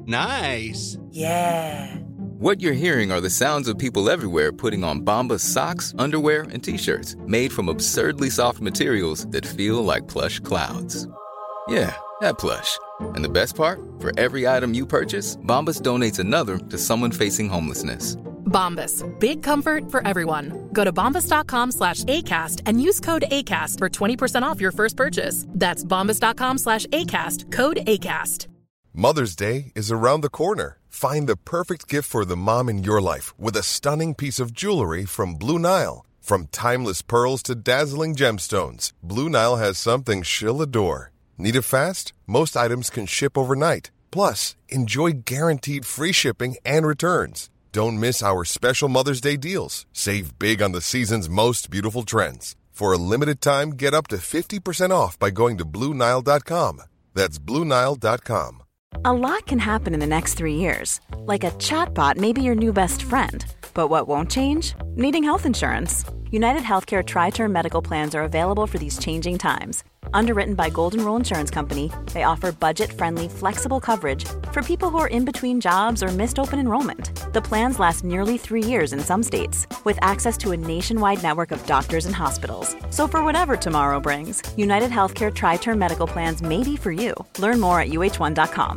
Nice. Yeah. What you're hearing are the sounds of people everywhere putting on Bombas socks, underwear, and T-shirts made from absurdly soft materials that feel like plush clouds. Yeah, that plush. And the best part? For every item you purchase, Bombas donates another to someone facing homelessness. Bombas. Big comfort for everyone. Go to bombas.com/ACAST and use code ACAST for 20% off your first purchase. That's bombas.com/ACAST. Code ACAST. Mother's Day is around the corner. Find the perfect gift for the mom in your life with a stunning piece of jewelry from Blue Nile. From timeless pearls to dazzling gemstones, Blue Nile has something she'll adore. Need it fast? Most items can ship overnight. Plus, enjoy guaranteed free shipping and returns. Don't miss our special Mother's Day deals. Save big on the season's most beautiful trends. For a limited time, get up to 50% off by going to BlueNile.com. That's BlueNile.com. A lot can happen in the next 3 years. Like a chatbot may be your new best friend. But what won't change? Needing health insurance. United Healthcare Tri-Term Medical Plans are available for these changing times. Underwritten by Golden Rule Insurance Company, they offer budget-friendly, flexible coverage for people who are in between jobs or missed open enrollment. The plans last nearly 3 years in some states, with access to a nationwide network of doctors and hospitals. So for whatever tomorrow brings, United Healthcare Tri-Term Medical Plans may be for you. Learn more at uh1.com.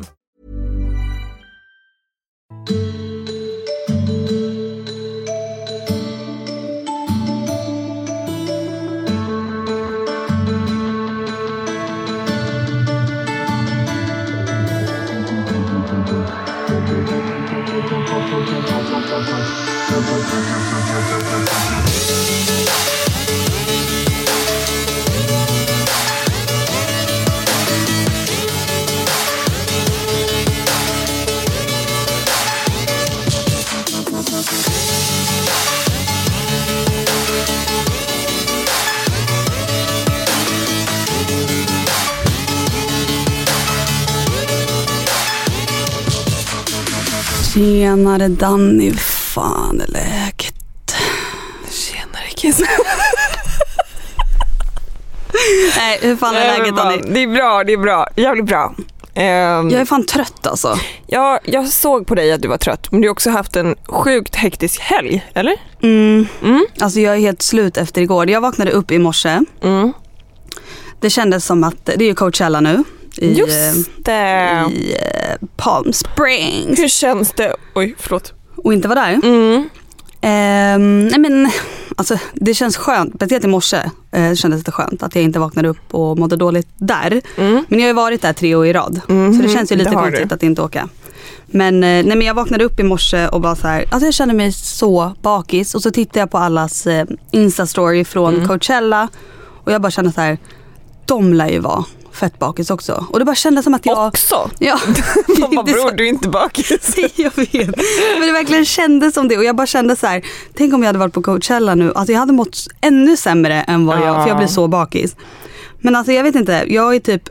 Tjenare Danny, fan är läget? Tjenare Kiss. Nej, hur fan är läget Danny? Det är bra, jävligt bra. Jag är fan trött alltså. Ja, jag såg på dig att du var trött. Men du har också haft en sjukt hektisk helg, eller? Alltså jag är helt slut efter igår. Jag vaknade upp i morse. Det kändes som att det är ju Coachella nu. Just det. I Palm Springs. Hur känns det? Oj, förlåt. Och inte vara där. Nej men alltså det känns skönt. Speciellt i morse kändes det skönt att jag inte vaknade upp och mådde dåligt där. Men jag har ju varit där 3 år i rad. Så det känns ju lite konstigt att inte åka. Men nej, men jag vaknade upp i morse och bara så här, alltså jag kände mig så bakis. Och så tittade jag på allas Insta-story från Coachella. Och jag bara kände så här, de lär ju vara fett bakis också. Och det bara kändes som att jag... Också? Ja. Mamma, bror, du är inte bakis. Jag vet. Men det verkligen kändes som det. Och jag bara kände så här, tänk om jag hade varit på Coachella nu. Alltså jag hade mått ännu sämre än vad jag... För jag blev så bakis. Men alltså jag vet inte, jag är typ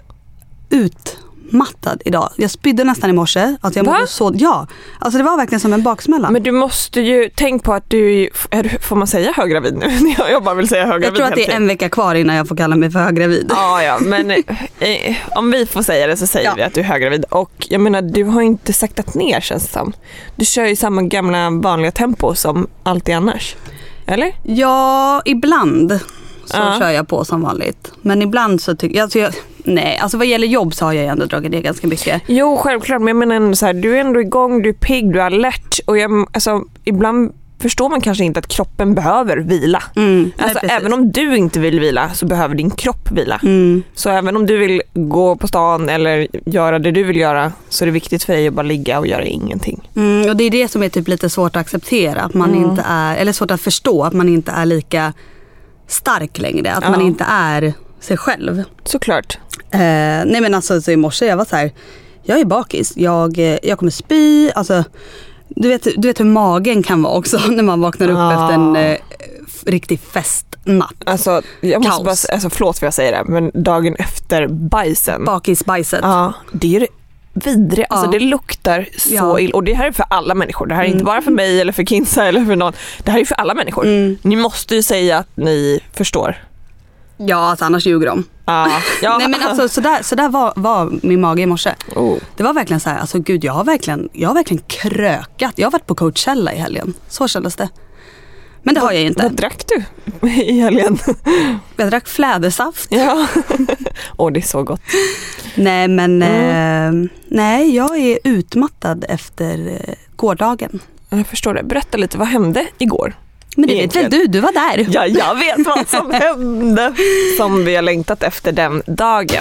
utmattad idag. Jag spydde nästan i morse. Alltså jag mådde så... Ja, alltså det var verkligen som en baksmälla. Men du måste ju tänka på att du är, får man säga höggravid nu? Jag bara vill säga höggravid. Jag tror att det är en vecka kvar innan jag får kalla mig för höggravid. Ja, men om vi får säga det så säger vi att du är höggravid. Och jag menar, du har inte saktat ner, känns det som. Du kör ju samma gamla vanliga tempo som alltid annars. Eller? Ja, ibland så kör jag på som vanligt. Men ibland så tycker jag... Nej, alltså vad gäller jobb så har jag ändå dragit det ganska mycket. Jo, självklart. Men jag menar ändå så här, du är ändå igång, du är pigg, du är alert. Och ibland förstår man kanske inte att kroppen behöver vila. Alltså även om du inte vill vila så behöver din kropp vila. Så även om du vill gå på stan eller göra det du vill göra så är det viktigt för dig att bara ligga och göra ingenting. Och det är det som är typ lite svårt att acceptera. Att man inte är, eller svårt att förstå att man inte är lika stark längre. Att man inte är sig själv. Såklart. Nej men alltså så i morse jag var så här, jag är bakis. Jag kommer spy. Alltså, du vet hur magen kan vara också när man vaknar upp efter en riktig festnatt. Alltså jag måste bara, alltså förlåt för jag säger det, men dagen efter bajsen. Bakisbajset. Ja, det är det vidriga. Alltså det luktar så illa. Och det här är för alla människor. Det här är inte bara för mig eller för Kinsa eller för någon. Det här är för alla människor. Ni måste ju säga att ni förstår. Ja, alltså annars ljuger de. Ja. Nej men alltså så där var min mage i morse. Oh. Det var verkligen så här, alltså gud jag har verkligen krökat. Jag har varit på Coachella i helgen. Så kändes det. Men det har jag inte. Vad drack du i helgen? Jag drack flädersaft. Ja. Det är så gott. Nej men nej, jag är utmattad efter gårdagen. Jag förstår det. Berätta lite, vad hände igår? Men det vet väl du var där. Ja, jag vet vad som hände. Som vi har längtat efter den dagen.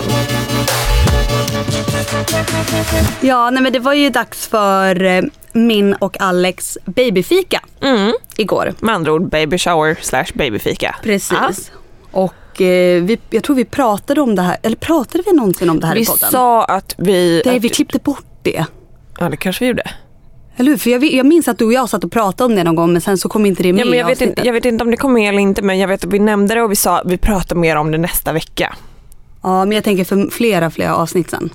Ja, nej men det var ju dags för min och Alex babyfika igår. Med andra ord baby shower / babyfika. Precis. Och jag tror vi pratade om det här. Eller pratade vi någonsin om det här i podden? Vi sa att vi... Nej, vi klippte bort det. Ja, det kanske vi gjorde. Eller hur? För jag minns att du och jag satt och pratade om det någon gång, men sen så kom inte det med. Ja, men jag vet inte om det kom med eller inte, men jag vet att vi nämnde det och vi sa att vi pratar mer om det nästa vecka. Ja, men jag tänker för flera avsnitt sen.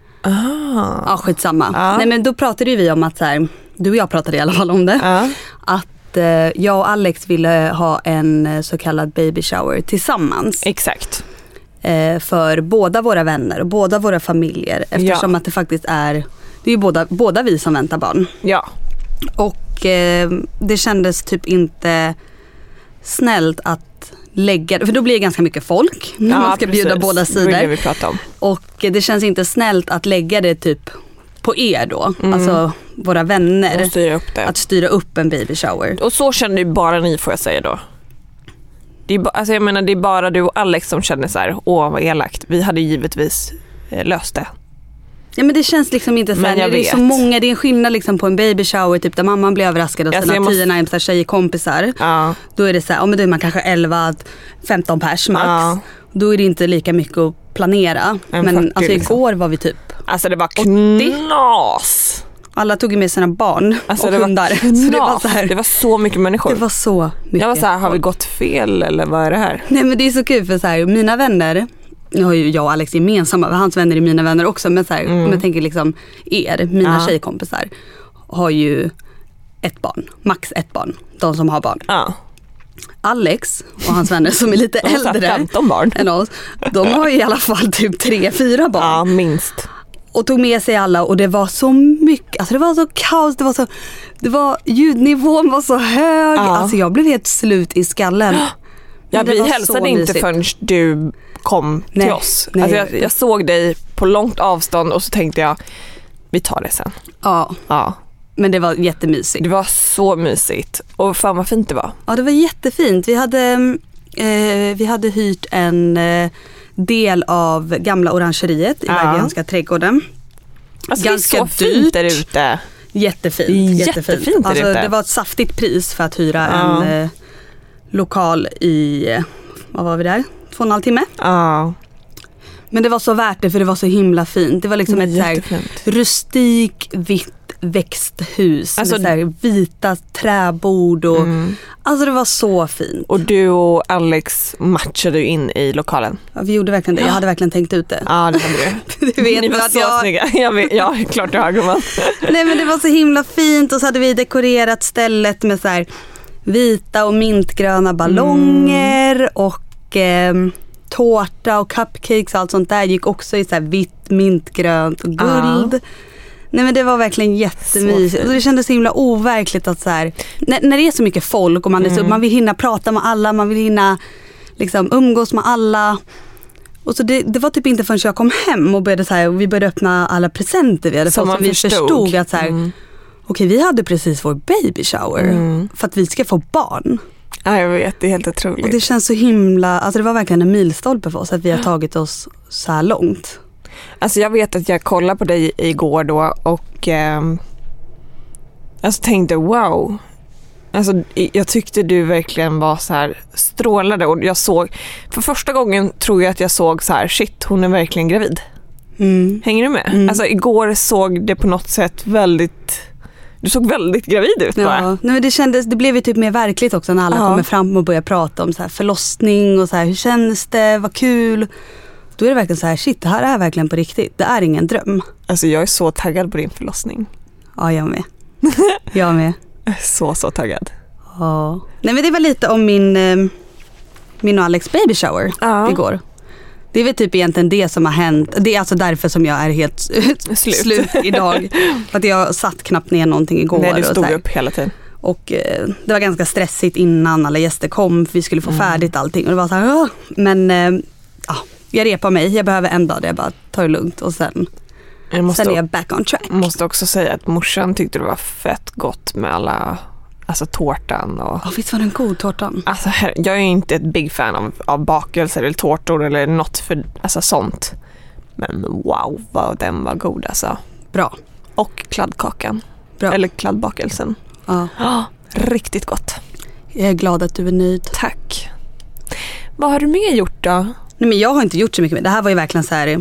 Ja, skitsamma. Nej, men då pratade vi om att så här, du och jag pratade i alla fall om det. Att jag och Alex ville ha en så kallad baby shower tillsammans. Exakt. För båda våra vänner och båda våra familjer. Eftersom att det faktiskt är ju båda vi som väntar barn. Ja. Och det kändes typ inte snällt att lägga, för då blir det ganska mycket folk när man ska bjuda båda sidor. Det vi pratar om. Och det känns inte snällt att lägga det typ på er då, alltså våra vänner, att styra upp en baby shower. Och så känner ju bara ni, får jag säga då. Det är bara du och Alex som känner så här, vad elakt. Vi hade givetvis löst det. Ja, men det känns liksom inte så här, det är så många, det är en skillnad liksom på en baby shower typ där mamman blir överraskad av sina 10 närmsta tjejkompisar. Då är det så här, men då är man kanske 11-15 pers max. Då är det inte lika mycket att planera. Men alltså igår var vi typ det var knas. Alla tog med sina barn och hundar. Så det var så här, det var så mycket människor. Det var så mycket. Jag var så här, har vi gått fel eller vad är det här? Nej, men det är så kul för så här, mina vänner, nu har ju jag och Alex gemensamma, hans vänner är mina vänner också, men så här, om jag tänker liksom mina tjejkompisar har ju max ett barn, de som har barn. Alex och hans vänner som är lite äldre 15 barn än oss, de har ju i alla fall typ 3-4 barn. Ja, minst. Och tog med sig alla och det var så mycket, alltså det var så kaos, ljudnivån var så hög, alltså jag blev helt slut i skallen. Ja, vi hälsade inte förrän du kom till oss. Alltså jag såg dig på långt avstånd och så tänkte jag, vi tar det sen. Ja. Men det var jättemysigt. Det var så mysigt. Och fan vad fint det var. Ja, det var jättefint. Vi hade hyrt en del av gamla orangeriet i Bergianska trädgården. Alltså ganska det är så fint där ute. Jättefint. Alltså, det var ett saftigt pris för att hyra en lokal i, vad var vi där? 2,5 timme. Men det var så värt det, för det var så himla fint. Det var liksom ett så här rustik vitt växthus, alltså, med så här vita träbord och alltså det var så fint. Och du och Alex matchade in i lokalen. Ja, vi gjorde verkligen det. Jag hade verkligen tänkt ut det. Ja, det hade du. Du vet, ni var så snygga. Ja, klart du har, gumman. Nej, men det var så himla fint, och så hade vi dekorerat stället med så här vita och mintgröna ballonger och tårta och cupcakes och allt sånt där gick också i så här vitt, mintgrönt och guld. Nej, men det var verkligen jättemysigt. Och det kändes så himla overkligt att så här, när det är så mycket folk och man vill hinna prata med alla, man vill hinna liksom umgås med alla. Och så det var typ inte förrän jag kom hem och började så här, och vi började öppna alla presenter vi hade fått, så vi förstod att så här, okej, vi hade precis vår baby shower för att vi ska få barn. Ja, jag vet, det är helt otroligt. Och det känns så himla, alltså det var verkligen en milstolpe för oss att vi har tagit oss så här långt. Alltså jag vet att jag kollade på dig igår då och alltså tänkte wow. Alltså jag tyckte du verkligen var så här strålade, och jag såg för första gången, tror jag att jag såg så här, shit, hon är verkligen gravid. Hänger du med? Alltså igår såg det på något sätt du såg väldigt gravid ut bara. Ja, men det blev ju typ mer verkligt också när alla kommer fram och börjar prata om så här förlossning och så här, hur känns det, vad kul. Då är det verkligen så här, shit, det här är verkligen på riktigt. Det är ingen dröm. Alltså jag är så taggad på din förlossning. Ja, jag med. Jag med. Så taggad. Ja. Nej, men det var lite om min och Alex baby shower igår. Det är väl typ egentligen det som har hänt. Det är alltså därför som jag är helt slut idag. För att jag satt knappt ner någonting igår. Nej, du stod upp hela tiden. Och det var ganska stressigt innan alla gäster kom. För vi skulle få färdigt allting. Och det var så här, men jag repar mig. Jag behöver en dag där jag bara tar det lugnt. Och sen är jag back on track. Jag måste också säga att morsan tyckte det var fett gott med alla... Alltså tårtan och... Visst var den god, tårtan? Alltså, jag är ju inte ett big fan av bakelser eller tårtor eller något för alltså sånt. Men wow, vad den var god alltså. Bra. Och kladdkakan. Bra. Eller kladdbakelsen. Ja. Riktigt gott. Jag är glad att du är nöjd. Tack. Vad har du mer gjort då? Nej, men jag har inte gjort så mycket mer. Det här var ju verkligen så här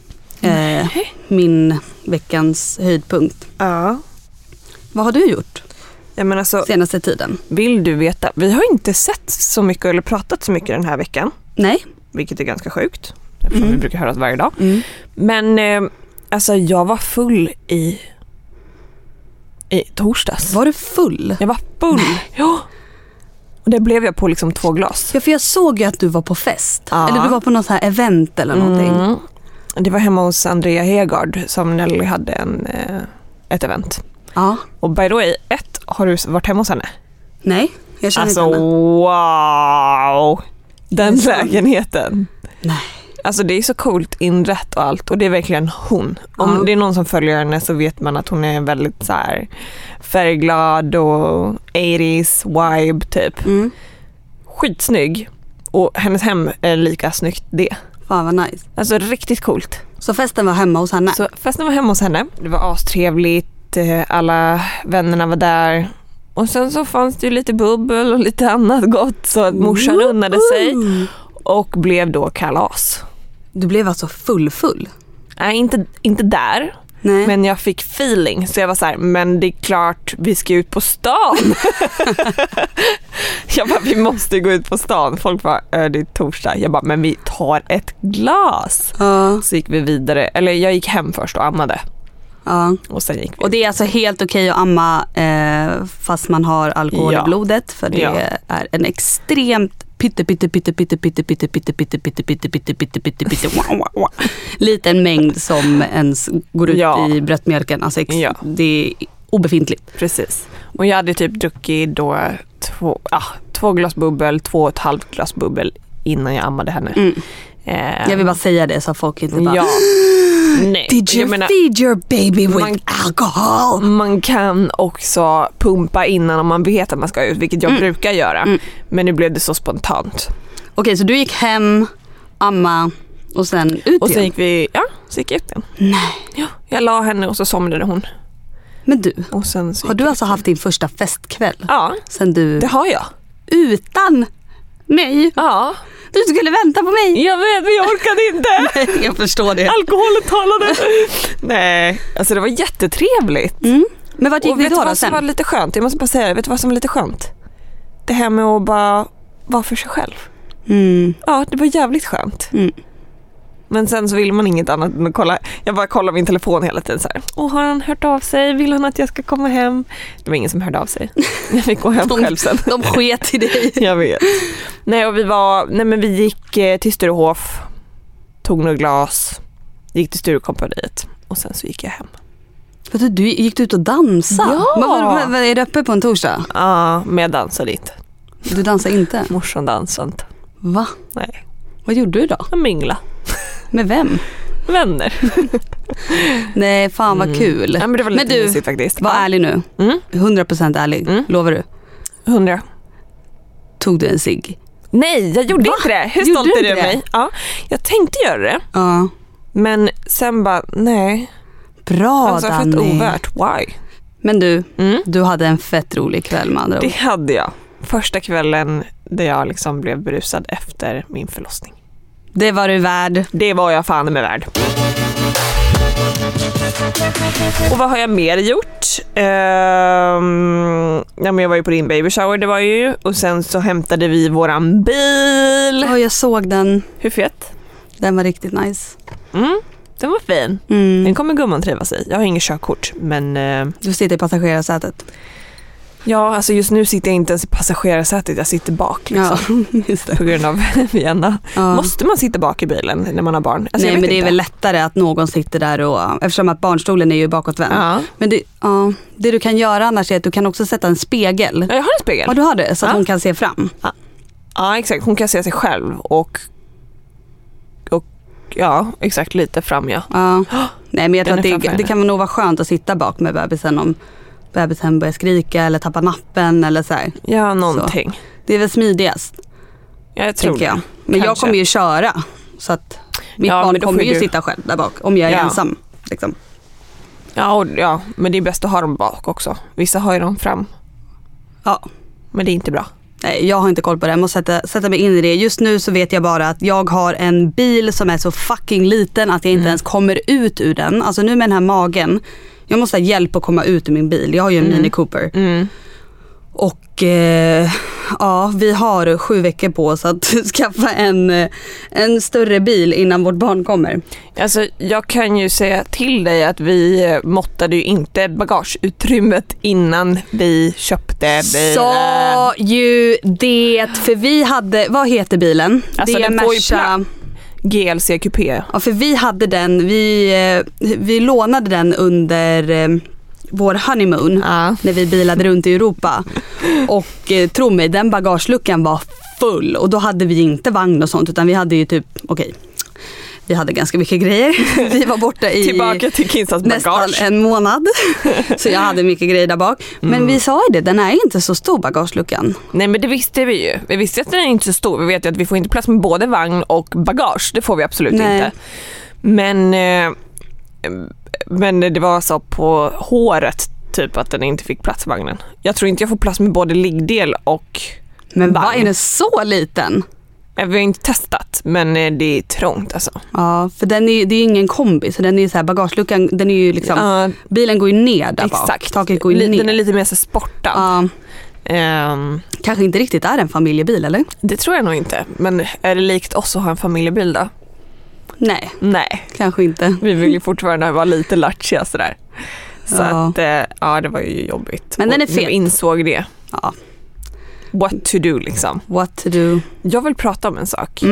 min veckans höjdpunkt. Ja. Vad har du gjort? Men alltså, senaste tiden? Vill du veta? Vi har inte sett så mycket eller pratat så mycket den här veckan. Nej. Vilket är ganska sjukt. Eftersom vi brukar höras varje dag. Men alltså jag var full i torsdags. Var du full? Jag var full. Ja. Och det blev jag på liksom 2 glas. Ja, för jag såg ju att du var på fest. Ja. Eller du var på något så här event eller någonting. Det var hemma hos Andrea Hegard som Nelly hade ett event. Ja. Och by the way, har du varit hemma hos henne? Nej, jag känner alltså, inte henne. Wow! Den lägenheten. Nej. Alltså det är så coolt inrätt och allt. Och det är verkligen hon. Om det är någon som följer henne så vet man att hon är väldigt så här färgglad och 80s vibe typ. Skitsnygg. Och hennes hem är lika snyggt det. Fan vad nice. Alltså riktigt coolt. Så festen var hemma hos henne? Så festen var hemma hos henne. Det var astrevligt. Alla vännerna var där. Och sen så fanns det ju lite bubbel och lite annat gott. Så att morsan unnade sig. Och blev då kalas. Du blev alltså full? Nej, inte där. Nej. Men jag fick feeling. Så jag var så här, men det är klart vi ska ut på stan. Jag bara, vi måste gå ut på stan. Folk bara, det är torsdag. Jag bara, men vi tar ett glas. Så gick vi vidare. Eller jag gick hem först och ammade. Ja. Och sen gick vi. Och det är alltså helt okej att amma fast man har alkohol i blodet. För det är en extremt liten mängd som ens går ut i bröstmjölken. Alltså det är obefintligt. Precis. Och jag hade typ druckit då 2 glas bubbel, 2,5 glas bubbel innan jag ammade henne. Jag vill bara säga det så folk inte bara nej. Did you feed your baby with alcohol? Man kan också pumpa innan om man vet att man ska ut, vilket jag brukar göra. Men nu blev det så spontant. Okej, så du gick hem, amma och sen ut igen? Och sen gick vi, så gick jag ut igen. Nej. Ja, jag la henne och så somnade hon. Men du, och sen har du alltså haft din första festkväll? Ja, sen det har jag. Utan mig? Ja. Du skulle vänta på mig. Jag vet, men jag orkade inte. Nej, jag förstår det. Alkoholen talade. Nej, alltså det var jättetrevligt. Men vad gick vi då sen? Vad som var lite skönt? Jag måste bara säga det. Vet du vad som var lite skönt? Det här med att bara vara för sig själv. Ja, det var jävligt skönt. Men sen så vill man inget annat än att kolla. Jag bara kollar min telefon hela tiden så här. Har han hört av sig? Vill han att jag ska komma hem? Det var ingen som hörde av sig. Jag fick gå hem själv sen. De sket i dig. Jag vet. Nej, och vi gick till Sturehof. Tog några glas. Gick till Sturekompaniet. Och sen så gick jag hem. Du gick ut och dansade? Ja. Men är det uppe på en torsdag? Ja, men jag dansade inte. Du dansar inte? Morsan dansade inte. Va? Nej. Vad gjorde du då? Jag mingla. Med vem? Vänner. Nej, fan vad kul. Ja, men det var lite mysigt faktiskt. Var ärlig nu. 100% ärlig. Lovar du? 100. Tog du en cigg? Nej, jag gjorde inte det. Hur stolt är du mig? Ja, jag tänkte göra det. Ja. Men sen bara, nej. Bra, alltså, Danny. Fett ovärt. Why? Men du hade en fett rolig kväll med andra ord. Det hade jag. Första kvällen där jag liksom blev berusad efter min förlossning. Det var du värd. Det var jag fan med värd. Och vad har jag mer gjort? Men jag var ju på din baby shower, det var ju. Och sen så hämtade vi våran bil. Ja, jag såg den. Hur fet? Den var riktigt nice. Den var fin. Den kommer gumman trivas i. Jag har inget körkort, men... Du sitter i passagerarsätet. Ja, alltså just nu sitter jag inte ens i passagerarsätet, jag sitter bak liksom. Ja, just det. På grund av Vienna. Ja. Måste man sitta bak i bilen när man har barn? Alltså, Nej, men det är inte. väl lättare att någon sitter där och, eftersom att barnstolen är ju bakåtvänd. Ja. Men det du kan göra annars är att du kan också sätta en spegel. Ja, jag har en spegel. Ja, du har det, så att hon kan se fram. Ja, exakt. Hon kan se sig själv och ja, exakt, lite fram, ja. Nej, men jag tror Den att är det kan nog vara skönt att sitta bak med bebisen om bebisen börjar skrika eller tappa nappen eller så här. Ja, någonting. Så. Det är väl smidigast. Ja, jag tror det. Jag. Men jag kommer ju köra, så att mitt barn kommer ju sitta själv där bak om jag är ensam. Liksom. Ja, men det är bäst att ha dem bak också. Vissa har ju dem fram. Ja. Men det är inte bra. Nej, jag har inte koll på det. Jag måste sätta mig in i det. Just nu så vet jag bara att jag har en bil som är så fucking liten att jag inte ens kommer ut ur den. Alltså nu med den här magen. Jag måste ha hjälp att komma ut ur min bil. Jag har ju en Mini Cooper. Och vi har 7 veckor på oss att skaffa en större bil innan vårt barn kommer. Alltså, jag kan ju säga till dig att vi måttade ju inte bagageutrymmet innan vi köpte bilen. Så ju det, för vi hade, vad heter bilen? Alltså det är den får ju Merca GLC Coupé. Ja, för vi hade den, vi lånade den under vår honeymoon när vi bilade runt i Europa. Och tro mig, den bagageluckan var full. Och då hade vi inte vagn och sånt, utan vi hade ju typ, vi hade ganska mycket grejer. Vi var borta i tillbaka till Kinsas nästan bagage. en månad. Så jag hade mycket grejer där bak. Men vi sa ju det, den är inte så stor bagageluckan. Nej, men det visste vi ju. Vi visste att den är inte så stor. Vi vet ju att vi får inte plats med både vagn och bagage. Det får vi absolut inte. Men det var så på håret typ att den inte fick plats i vagnen. Jag tror inte jag får plats med både liggdel och Men vagn. vad är den så liten? Vi har inte testat, men det är trångt alltså. Ja, för det är ju ingen kombi, så den är så här, bagageluckan, den är ju liksom, bilen går ju ner där bak. Exakt. Taket går ju ner. Den är lite mer så sportad. Kanske inte riktigt är en familjebil, eller? Det tror jag nog inte. Men är det likt oss att ha en familjebil då? Nej, kanske inte. Vi vill ju fortfarande vara lite lattjiga sådär. Så att, det var ju jobbigt. Men den är fet. fet. Vi insåg det. Ja. What to do liksom. What to do. Jag vill prata om en sak.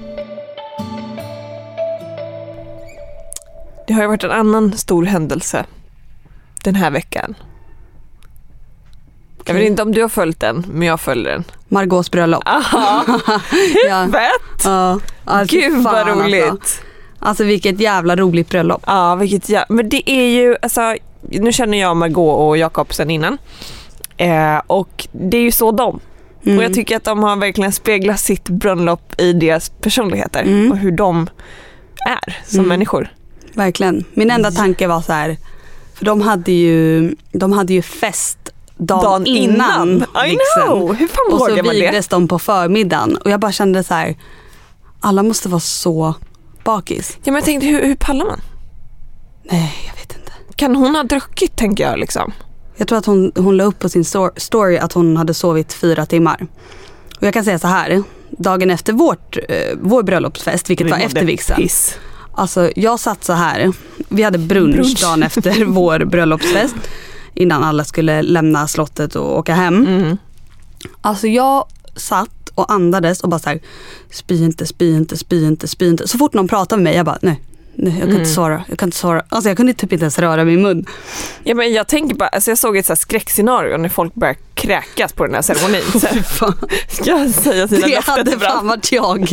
Det har ju varit en annan stor händelse den här veckan. Jag vet inte om du har följt den, men jag följer den. Margaux bröllop. Ja. Fett! Ja. Alltså, Gud vad roligt. Alltså vilket jävla roligt bröllop. Ja, men det är ju, alltså, nu känner jag Margaux och Jakob sen innan. Och det är ju så de. Och jag tycker att de har verkligen speglat sitt bröllop i deras personligheter och hur de är som människor. Verkligen. Min enda tanke var så här, för de hade ju fest dagen innan. I know! Hur fan och så vågar man det? vigdes de på förmiddagen. Och jag bara kände så här, alla måste vara så bakis. Ja, men jag tänkte, hur pallar man? Nej, jag vet inte. Kan hon ha druckit, tänker jag liksom? Jag tror att hon la upp på sin story att hon hade sovit 4 timmar. Och jag kan säga så här, dagen efter vår bröllopsfest, vilket var efter vigseln. Alltså jag satt så här, vi hade brunch dagen efter vår bröllopsfest. Innan alla skulle lämna slottet och åka hem. Alltså jag satt och andades och bara så här, spy inte. Så fort någon pratade med mig, jag bara, nej, jag kan inte svara. Alltså jag kunde typ inte ens röra min mun. Ja, men jag tänker bara, alltså jag såg ett så här skräckscenario när folk började kräkas på den här ceremonin. Så ska jag säga sina det hade fan varit jag.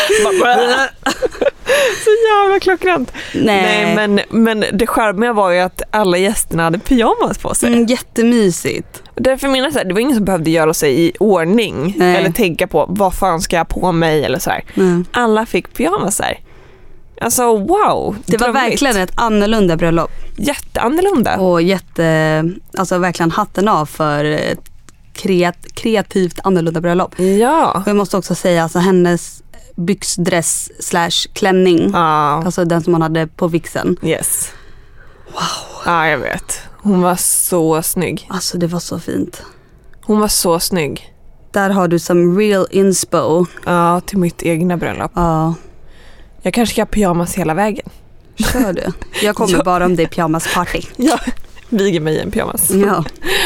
Så jävla klockrent. Nej, men det charmiga var ju att alla gästerna hade pyjamas på sig. Jättemysigt. Därför menar jag så här, det var ingen som behövde göra sig i ordning. Nej. Eller tänka på, vad fan ska jag på mig eller så här. Alla fick pyjamas här. Alltså wow. Det var verkligen ett annorlunda bröllop. Jätteannorlunda. Och alltså verkligen hatten av för ett kreativt annorlunda bröllop. Ja. Och jag måste också säga, alltså hennes byxdress / klänning. Alltså den som hon hade på vigseln. Yes. Wow. Ja, jag vet. Hon var så snygg. Alltså det var så fint. Hon var så snygg. Där har du som real inspo. Ja, till mitt egna bröllop. Ja. Jag kanske ska ha pyjamas hela vägen. Kör du? Jag kommer bara om det är pyjamasparty. Ja, viger mig i en pyjamas. Ja.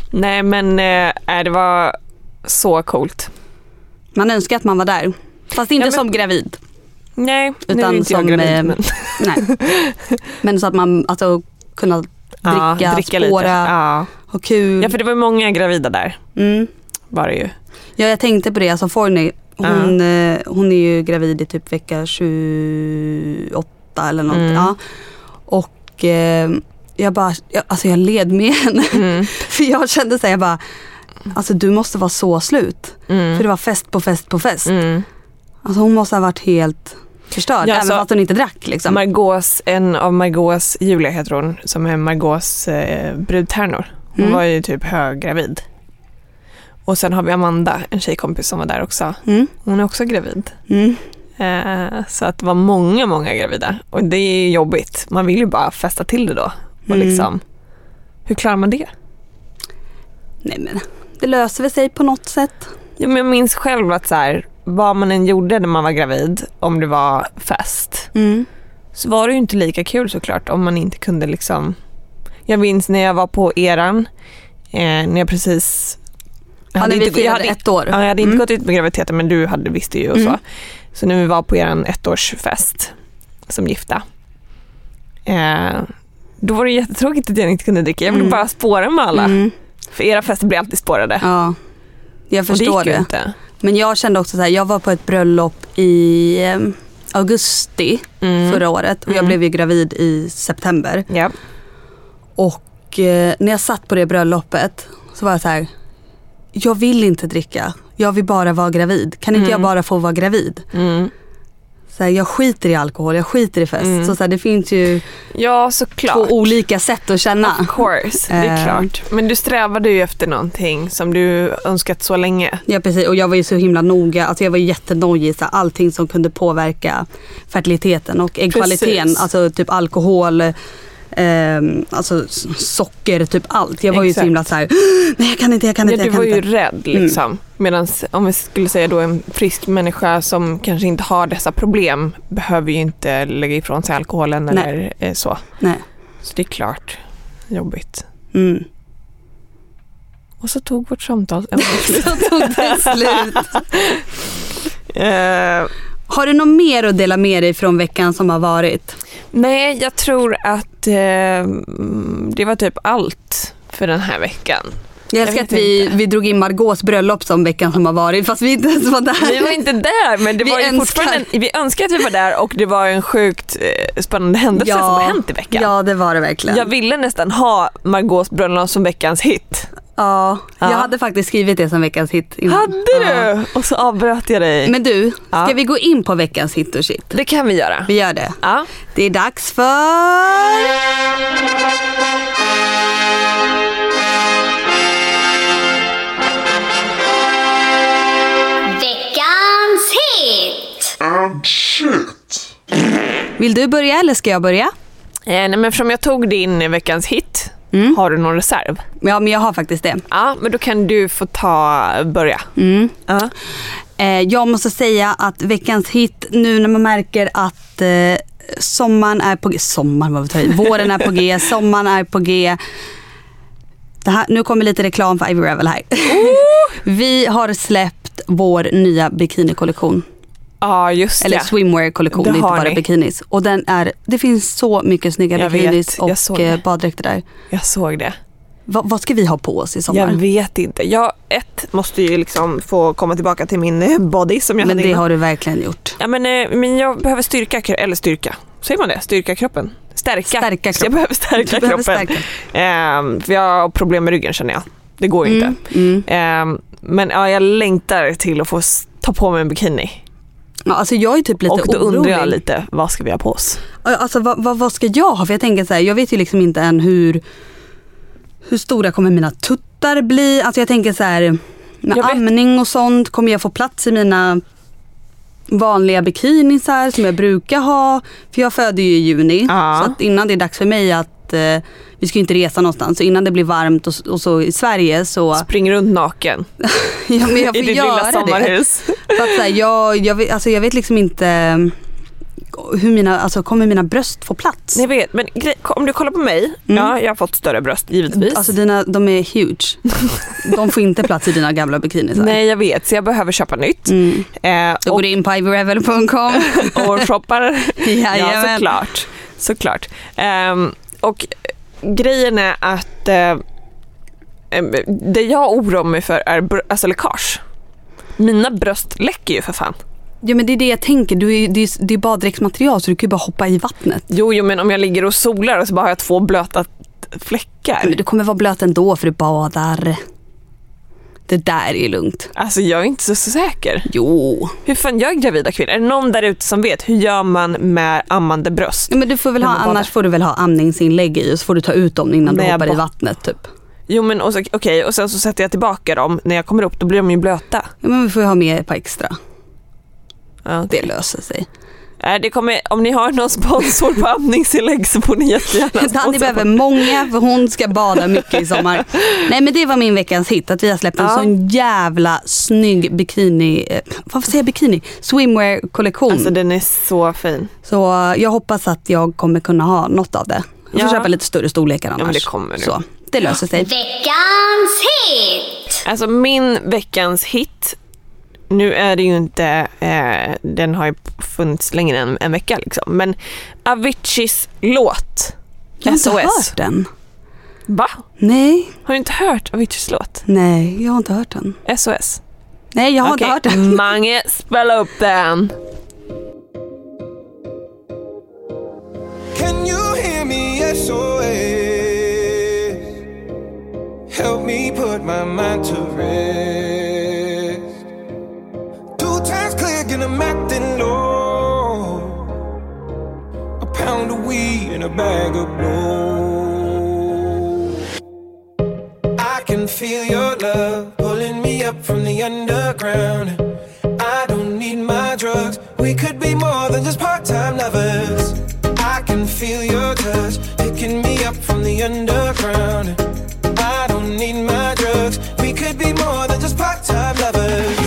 Nej, men det var så coolt. Man önskar att man var där. Fast inte som gravid. Nej, utan nu är inte jag gravid. Men... nej. Men så att man alltså kunna dricka spåra och kul. Ja, för det var många gravida där. Var det ju. Ja, jag tänkte på det. Alltså Forney, hon är ju gravid i typ vecka 28 eller något. Ja. Och jag led med henne. För jag kände så här, jag bara, alltså du måste vara så slut. För det var fest på fest på fest. Alltså hon måste ha varit helt förstörd, även fast hon inte drack liksom. En av Margaux, Julia heter hon, som är Margaux brudtärnor. Hon var ju typ höggravid. Och sen har vi Amanda, en tjejkompis som var där också. Hon är också gravid. Så att det var många gravida. Och det är jobbigt. Man vill ju bara festa till det då. Och liksom, hur klarar man det? Nej, men det löser väl sig på något sätt. Ja, men jag minns själv att så här, vad man än gjorde när man var gravid, om det var fest, så var det ju inte lika kul såklart om man inte kunde liksom... Jag minns när jag var på eran, när jag precis... Jag hade ett år. Ja, jag hade inte gått ut med graviditeten, men du visste ju och så. Så när vi var på eran ettårsfest som gifta, då var det jättetråkigt att jag inte kunde dricka. Jag ville bara spåra med alla. För era fester blir alltid spårade. Ja, jag förstår det. Inte. Men jag kände också så här, jag var på ett bröllop i augusti förra året. Och jag blev ju gravid i september. Ja. Och när jag satt på det bröllopet så var jag så här, jag vill inte dricka. Jag vill bara vara gravid. Kan inte jag bara få vara gravid? Så här, jag skiter i alkohol, jag skiter i fest. Så här, det finns ju såklart. två olika sätt att känna. Of course, det är klart. Men du strävade ju efter någonting som du önskat så länge. Ja, precis. Och jag var ju så himla noga. Alltså jag var jättenojig. Allting som kunde påverka fertiliteten och äggkvaliteten. Alltså typ alkohol, alltså socker, typ allt. Jag var ju så himla så här, nej jag kan inte. Du var ju rädd liksom. Medan om vi skulle säga då en frisk människa som kanske inte har dessa problem behöver ju inte lägga ifrån sig alkoholen eller så. Nej. Så det är klart jobbigt. Och så tog vårt samtal så tog det slut. Har du något mer att dela med dig från veckan som har varit? Nej, jag tror att det var typ allt för den här veckan. Jag älskar att vi drog in Margaux bröllop som veckan som har varit, fast vi inte ens var där. Vi var inte där, men det var ju fortfarande, vi önskar att vi var där, och det var en sjukt spännande händelse som har hänt i veckan. Ja, det var det verkligen. Jag ville nästan ha Margaux bröllop som veckans hit. Ja, jag hade faktiskt skrivit det som veckans hit innan. Hade du? Och så avbröt jag dig. Men du, ska vi gå in på veckans hit och shit? Det kan vi göra. Vi gör det. Ja. Det är dags för... Veckans hit! And shit! Vill du börja eller ska jag börja? Nej, men eftersom jag tog din veckans hit, har du någon reserv? Ja, men jag har faktiskt det. Ja, men då kan du få börja. Jag måste säga att veckans hit, nu när man märker att sommaren är på G. Våren är på G, sommaren är på G. Nu kommer lite reklam för Ivy Revel här. Vi har släppt vår nya bikini-kollektion. Ja, just det. Eller swimwear-kollektion, inte bara bikinis. Och det finns så mycket snygga bikinis och baddräkter där. Jag såg det. Vad ska vi ha på oss i sommar? Jag vet inte. Jag måste ju liksom få komma tillbaka till min body som jag hade innan. Men det har du verkligen gjort. Ja, men jag behöver styrka. Säger man det? Styrka kroppen? Stärka kroppen. Jag behöver stärka kroppen. För jag har problem med ryggen, känner jag. Det går ju inte. Men jag längtar till att få ta på mig en bikini. Ja, alltså jag är typ lite orolig. Och då undrar jag lite, vad ska vi ha på oss? Alltså vad ska jag ha? För jag tänker så här, jag vet ju liksom inte än hur stora kommer mina tuttar bli. Alltså jag tänker så här, med amning och sånt, kommer jag få plats i mina vanliga bikinisar som jag brukar ha? För jag föder ju i juni. Så att innan det är dags för mig att vi ska ju inte resa någonstans. Så innan det blir varmt och så i Sverige så... Spring runt naken. Ja, men jag får i ditt göra lilla sommarhus. Det. För att så här, jag vet liksom inte... kommer mina bröst få plats? Jag vet, men om du kollar på mig, ja, jag har fått större bröst givetvis. Alltså de är huge. De får inte plats i dina gamla bikinis. Nej, jag vet, så jag behöver köpa nytt. Då går du in på ivyrevel.com och shoppar. Ja, såklart. Och grejen är att det jag oroar mig för är alltså läckage. Mina bröst läcker ju för fan. Ja, men det är det jag tänker. Det är baddräktsmaterial, så du kan ju bara hoppa i vattnet. Jo, men om jag ligger och solar och så bara har jag 2 blöta fläckar. Men du kommer vara blöt ändå för du badar. Det där är lugnt. Alltså jag är inte så säker. Jo. Hur fan gör gravida kvinnor? Är det någon där ute som vet hur gör man med ammande bröst? Ja, men du får väl annars får du väl ha amningsinlägg i och så får du ta ut dem innan du hoppar i vattnet typ. Jo, men okej, och sen så sätter jag tillbaka dem när jag kommer upp, då blir de ju blöta. Ja, men vi får ju ha med ett par extra. Ja, det löser sig. Det kommer, om ni har någon sponsor på amningsinlägg så får ni jättegärna. Danny behöver många, för hon ska bada mycket i sommar. Nej, men det var min veckans hit, att vi har släppt en sån jävla snygg bikini, varför säger jag bikini? Swimwear-kollektion. Alltså den är så fin. Så jag hoppas att jag kommer kunna ha något av det. Jag får köpa lite större storlekar annars. Ja, men det kommer du. Så, det löser sig. Veckans hit! Alltså min veckans hit, nu är det ju inte, den har ju funnits längre än en vecka liksom, men Aviciis låt Jag har inte SOS. hört den. Va? Nej. Har du inte hört Aviciis låt? Nej, jag har inte hört den. SOS. Nej, jag har inte hört den. Mange, spela upp den. Can you hear me? SOS. Help me put my mind to rest. 2 times clear and I'm acting low. A pound of weed and a bag of blow. I can feel your love pulling me up from the underground. I don't need my drugs. We could be more than just part-time lovers. I can feel your touch picking me up from the underground. I don't need my drugs. We could be more than just part-time lovers.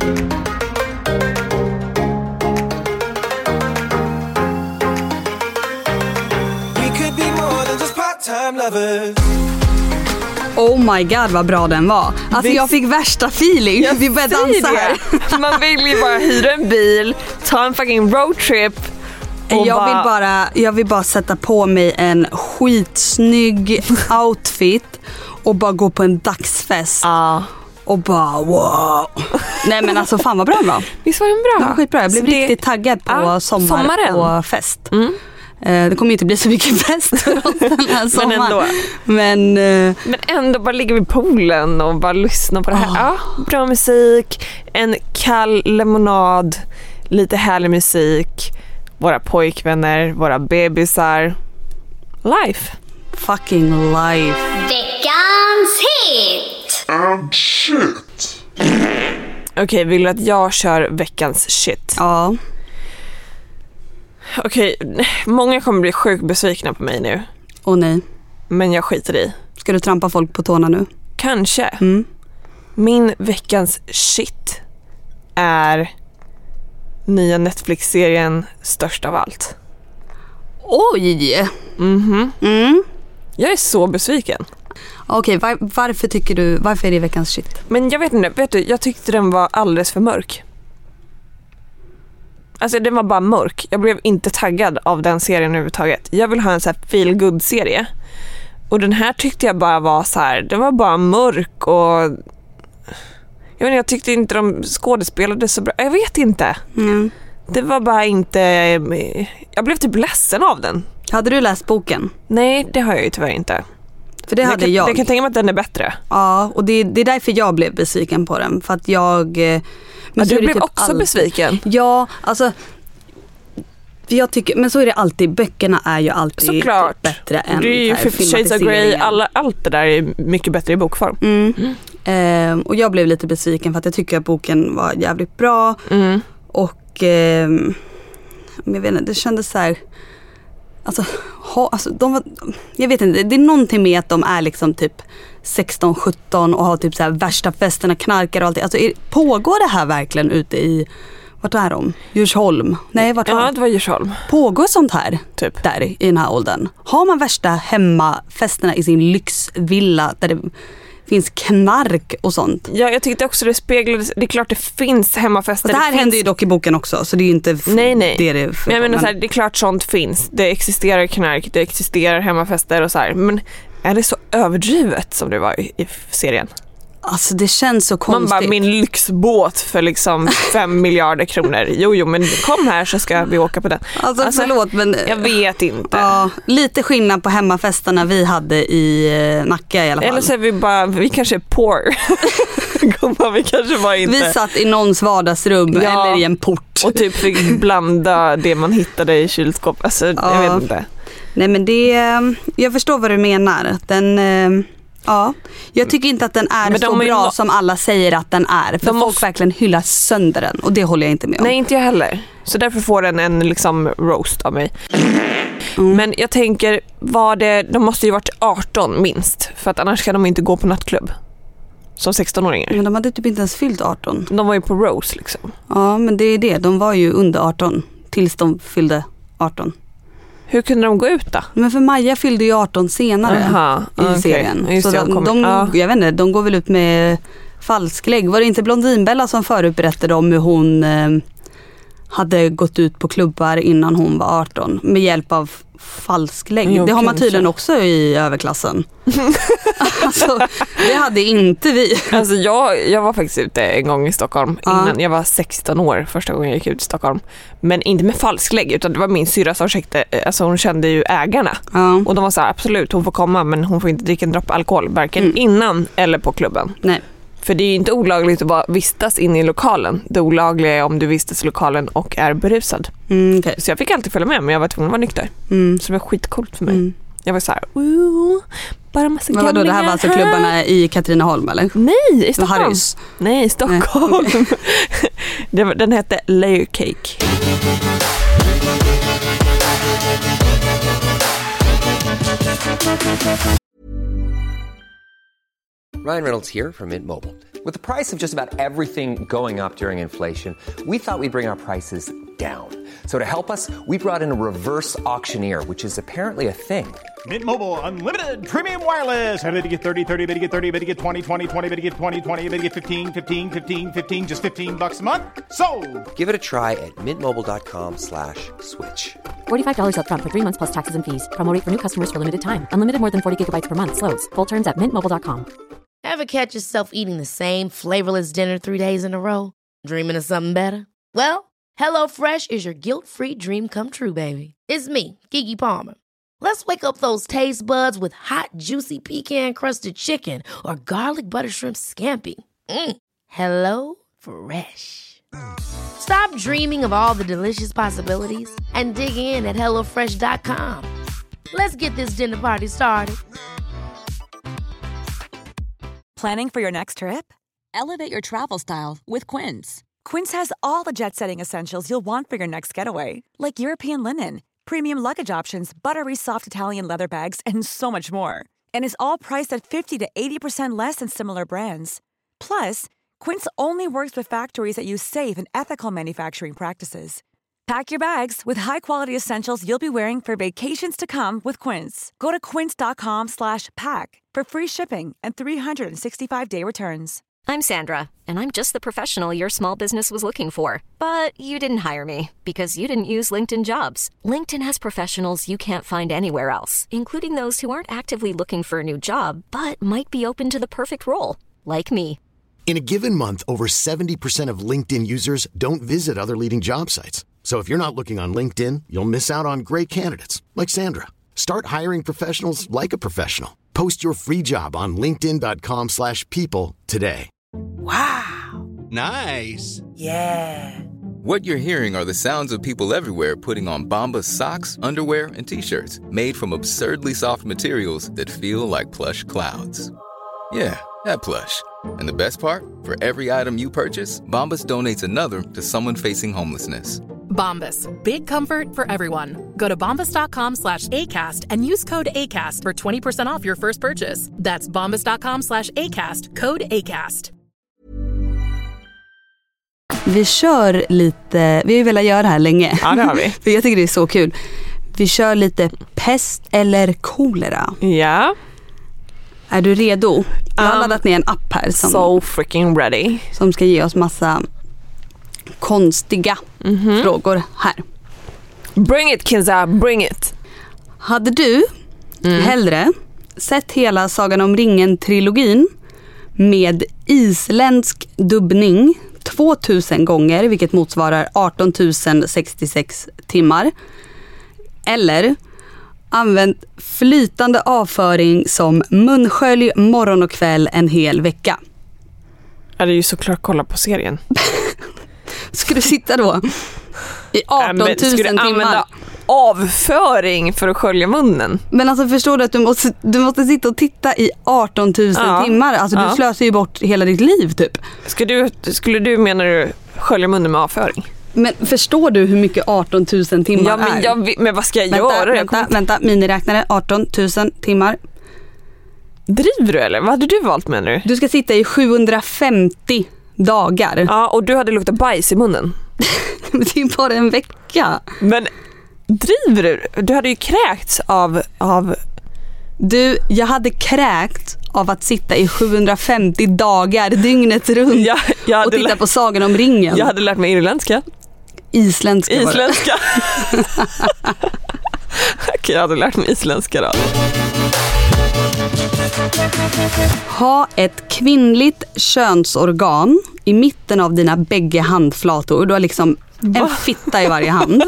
We could be more than just part-time lovers. Oh my god, vad bra den var. Alltså jag fick värsta feeling. Vi började dansa här. Man vill ju bara hyra en bil, ta en fucking roadtrip. Jag vill bara sätta på mig en skitsnygg outfit och bara gå på en dagsfest. Och bara wow. Nej, men alltså fan vad bra den var. Visst var den bra? Ja, skitbra. Jag blev riktigt taggad på sommaren och fest. Det kommer ju inte bli så mycket fest för oss den här sommaren. Men ändå bara ligga vid poolen och bara lyssna på det här. Ja, bra musik, en kall lemonad, lite härlig musik, våra pojkvänner, våra bebisar. Life. Fucking life. Veckans hit! And shit. Okej, vill du att jag kör veckans shit? Ja. Okej, många kommer bli sjukt besvikna på mig nu. Åh nej. Men jag skiter i. Ska du trampa folk på tårna nu? Kanske. Min veckans shit är nya Netflix-serien Störst av allt. Oj! Jag är så besviken. Okej, varför är det veckans shit? Men jag vet inte, jag tyckte den var alldeles för mörk. Alltså den var bara mörk. Jag blev inte taggad av den serien överhuvudtaget. Jag vill ha en så här feel good serie. Och den här tyckte jag bara var så här, den var bara mörk och jag tyckte inte de skådespelade så bra. Jag vet inte. Det var bara inte, jag blev typ ledsen av den. Hade du läst boken? Nej, det har jag ju tyvärr inte. För det hade jag. Jag kan tänka mig att den är bättre. Ja, och det är därför jag blev besviken på den. För att jag... Men du blev typ också besviken? Ja, alltså... Jag tycker, men så är det alltid. Böckerna är ju alltid såklart bättre än det är ju 50 Shades of Grey. Allt det där är mycket bättre i bokform. Och jag blev lite besviken för att jag tycker att boken var jävligt bra. Och jag vet inte, det kändes så här... Alltså de var, jag vet inte, det är någonting med att de är liksom typ 16-17 och har typ så här värsta festerna, knarkar och allt. Alltså pågår det här verkligen ute i Vart är de? Djursholm? Nej, vart var Ja, det var Djursholm. Pågår sånt här Typ. där i den här åldern? Har man värsta hemmafesterna i sin lyxvilla där det finns knark och sånt? Ja, jag tyckte också det speglades. Det är klart det finns hemmafester. Det här händer ju dock i boken också, så det är ju inte nej. det är Men jag menar så här, det är klart sånt finns. Det existerar knark, det existerar hemmafester och så här. Men är det så överdrivet som det var i serien? Alltså det känns så konstigt. Man bara, min lyxbåt för liksom 5 miljarder kronor. Jo, men kom här så ska vi åka på den. Alltså förlåt, men jag vet inte. Ja, lite skillnad på hemmafesterna vi hade i Nacka i alla fall. Eller så är vi bara, vi kanske är poor. Vi kanske var inte. Vi satt i någons vardagsrum eller i en port. Och typ fick blanda det man hittade i kylskåp. Alltså, jag vet inte. Nej, men jag förstår vad du menar. Ja, jag tycker inte att den är så bra som alla säger att den är. För folk verkligen hyllar sönder den. Och det håller jag inte med om. Nej, inte jag heller. Så därför får den en liksom roast av mig. Men jag tänker, de måste ju varit 18 minst. För att annars kan de inte gå på nattklubb. Som 16-åringar. Men de hade typ inte ens fyllt 18. De var ju på Rose liksom. Ja, men det är det. De var ju under 18 tills de fyllde 18. Hur kunde de gå ut då? Men för Maja fyllde ju 18 senare i serien. Just så jag vet inte, de går väl ut med falsklägg. Var det inte Blondinbella som förut berättade om hur hon hade gått ut på klubbar innan hon var 18 med hjälp av falsklägg? Det har man tydligen också i överklassen. Alltså, det hade inte vi. Alltså jag var faktiskt ute en gång i Stockholm innan jag var 16 år, första gången jag gick ut i Stockholm. Men inte med falsklägg, utan det var min syrra som alltså hon kände ju ägarna. Och de var så här, absolut, hon får komma, men hon får inte dricka en droppe alkohol, varken innan eller på klubben. Nej. För det är ju inte olagligt att bara vistas in i lokalen. Det olagliga är om du vistas i lokalen och är berusad. Okay. Så jag fick alltid följa med, men jag var tvungen att vara nykter. Så det var skitcoolt för mig. Jag var så här, bara massa gamlingar. Men vadå, det här var alltså klubbarna i Katrineholm eller? Nej, i Stockholm. Harrys. Nej, i Stockholm. Den hette Layer Cake. Ryan Reynolds here from Mint Mobile. With the price of just about everything going up during inflation, we thought we'd bring our prices down. So to help us, we brought in a reverse auctioneer, which is apparently a thing. Mint Mobile Unlimited Premium Wireless. How to get 30, 30, bit to get 30, bit to get 20, 20, 20, bit to get 20, 20, bit to get 15, 15, 15, 15, just $15 a month? Sold! Give it a try at mintmobile.com/switch. $45 up front for 3 months plus taxes and fees. Promo rate for new customers for limited time. Unlimited more than 40 gigabytes per month. Slows full terms at mintmobile.com. Ever catch yourself eating the same flavorless dinner 3 days in a row? Dreaming of something better? Well, HelloFresh is your guilt-free dream come true, baby. It's me, Keke Palmer. Let's wake up those taste buds with hot, juicy pecan-crusted chicken or garlic butter shrimp scampi. Hello Fresh. Stop dreaming of all the delicious possibilities and dig in at HelloFresh.com. Let's get this dinner party started. Planning for your next trip? Elevate your travel style with Quince. Quince has all the jet-setting essentials you'll want for your next getaway, like European linen, premium luggage options, buttery soft Italian leather bags, and so much more. And is all priced at 50 to 80% less than similar brands. Plus, Quince only works with factories that use safe and ethical manufacturing practices. Pack your bags with high-quality essentials you'll be wearing for vacations to come with Quince. Go to quince.com/pack for free shipping and 365-day returns. I'm Sandra, and I'm just the professional your small business was looking for. But you didn't hire me because you didn't use LinkedIn Jobs. LinkedIn has professionals you can't find anywhere else, including those who aren't actively looking for a new job, but might be open to the perfect role, like me. In a given month, over 70% of LinkedIn users don't visit other leading job sites. So if you're not looking on LinkedIn, you'll miss out on great candidates like Sandra. Start hiring professionals like a professional. Post your free job on linkedin.com/people today. Wow. Nice. Yeah. What you're hearing are the sounds of people everywhere putting on Bombas socks, underwear, and T-shirts made from absurdly soft materials that feel like plush clouds. Yeah, that plush. And the best part? For every item you purchase, Bombas donates another to someone facing homelessness. Bombas. Big comfort for everyone. Go to bombas.com/ACAST and use code ACAST for 20% off your first purchase. That's bombas.com/ACAST. Code ACAST. Vi kör lite, vi har ju velat göra det här länge. Ja, det har vi. För jag tycker det är så kul. Vi kör lite pest eller kolera. Ja. Är du redo? Jag har laddat ner en app här som, so freaking ready. Som ska ge oss massa konstiga frågor här. Bring it, Kinza, bring it. Hade du hellre sett hela Sagan om ringen-trilogin med isländsk dubbning 2000 gånger, vilket motsvarar 18 066 timmar, eller använt flytande avföring som munskölj morgon och kväll en hel vecka? Ja, det är ju såklart kolla på serien. Ska du sitta då i 18 000 timmar? Avföring för att skölja munnen. Men alltså förstår du att du måste sitta och titta i 18 000 timmar. Alltså du slösar ju bort hela ditt liv typ. Skulle du menar du skölja munnen med avföring? Men förstår du hur mycket 18 000 timmar är? Men vad ska jag göra? Vänta, miniräknare, 18 000 timmar. Driver du eller? Vad hade du valt menar du? Du ska sitta i 750 dagar. Ja, och du hade luktat bajs i munnen. Det är bara en vecka. Men driver du? Du hade ju kräkts av... Du, jag hade kräkt av att sitta i 750 dagar dygnet runt och titta på Sagan om ringen. Jag hade lärt mig irländska. Isländska. Okej, jag hade lärt mig isländska då. Ha ett kvinnligt könsorgan i mitten av dina bägge handflator. Du har liksom en fitta i varje hand.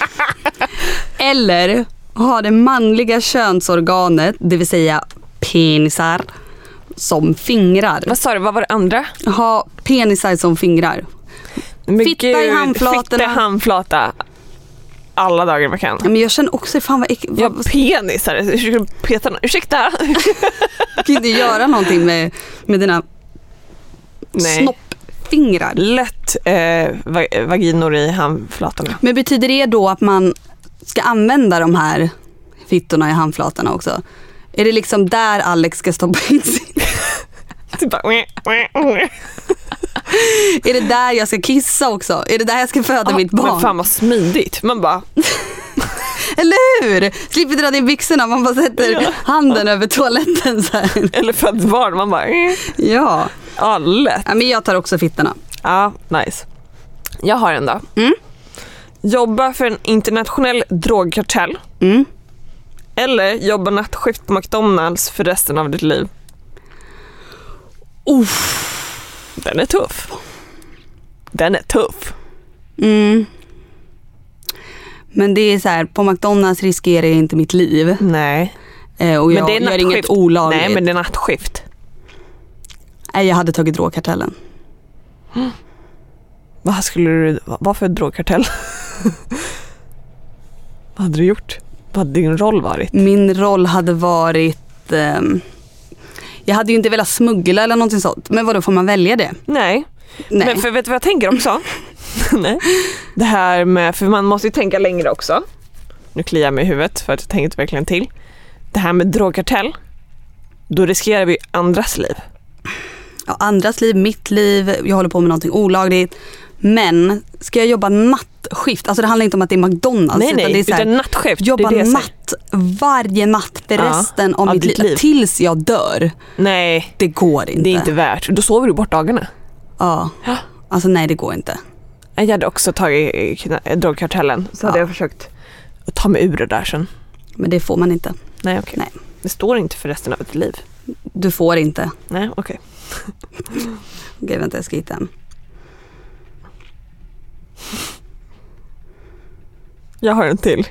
Eller ha det manliga könsorganet, det vill säga penisar, som fingrar. Vad sa du? Vad var det andra? Ha penisar som fingrar. Fitta i handflatorna. Fitta handflata. Alla dagar i veckan. Ja, men jag känner också fan vad penisar. Ursäkta. Du kan inte göra någonting med dina snoppfingrar. Lätt vaginor i handflatorna. Men betyder det då att man ska använda de här fittorna i handflatorna också? Är det liksom där Alex ska stoppa in sin? Är det där jag ska kissa också? Är det där jag ska föda mitt barn? Men fan vad smidigt. Man bara... Eller hur? Slipper dra ner byxorna. Man bara sätter handen över toaletten så här. Eller född barn. Man bara... Ja. Lätt. Ja, men jag tar också fittorna. Ja, nice. Jag har en då. Jobba för en internationell drogkartell. Eller jobba nattskift på McDonalds för resten av ditt liv. Den är tuff. Men det är så här, på McDonalds riskerar jag inte mitt liv. Nej. Och jag gör inget olagligt. Nej, men det är nattskift. Nej, jag hade tagit drogkartellen. Vad för drogkartell? Vad hade du gjort? Vad hade din roll varit? Min roll hade varit... jag hade ju inte velat smuggla eller någonting sånt. Men vadå, får man välja det? Nej. Men för vet du vad jag tänker också? Nej. Det här med... För man måste ju tänka längre också. Nu kliar jag mig i huvudet för att jag tänkte verkligen till. Det här med drogkartell. Då riskerar vi andras liv. Ja, andras liv, mitt liv. Jag håller på med någonting olagligt. Men ska jag jobba nattskift? Alltså det handlar inte om att det är McDonalds. Nej, utan det är så här, utan nattskift. jobba det natt varje natt för resten av mitt liv. Tills jag dör. Nej. Det går inte. Det är inte värt. Då sover du bort dagarna. Ja. Alltså nej, det går inte. Jag hade också tagit drogkartellen. Så hade jag försökt att ta mig ur det där sen. Men det får man inte. Nej, okej. Nej. Det står inte för resten av ett liv. Du får inte. Nej, okej. Okej, vänta, jag ska hitta en. Jag har en till.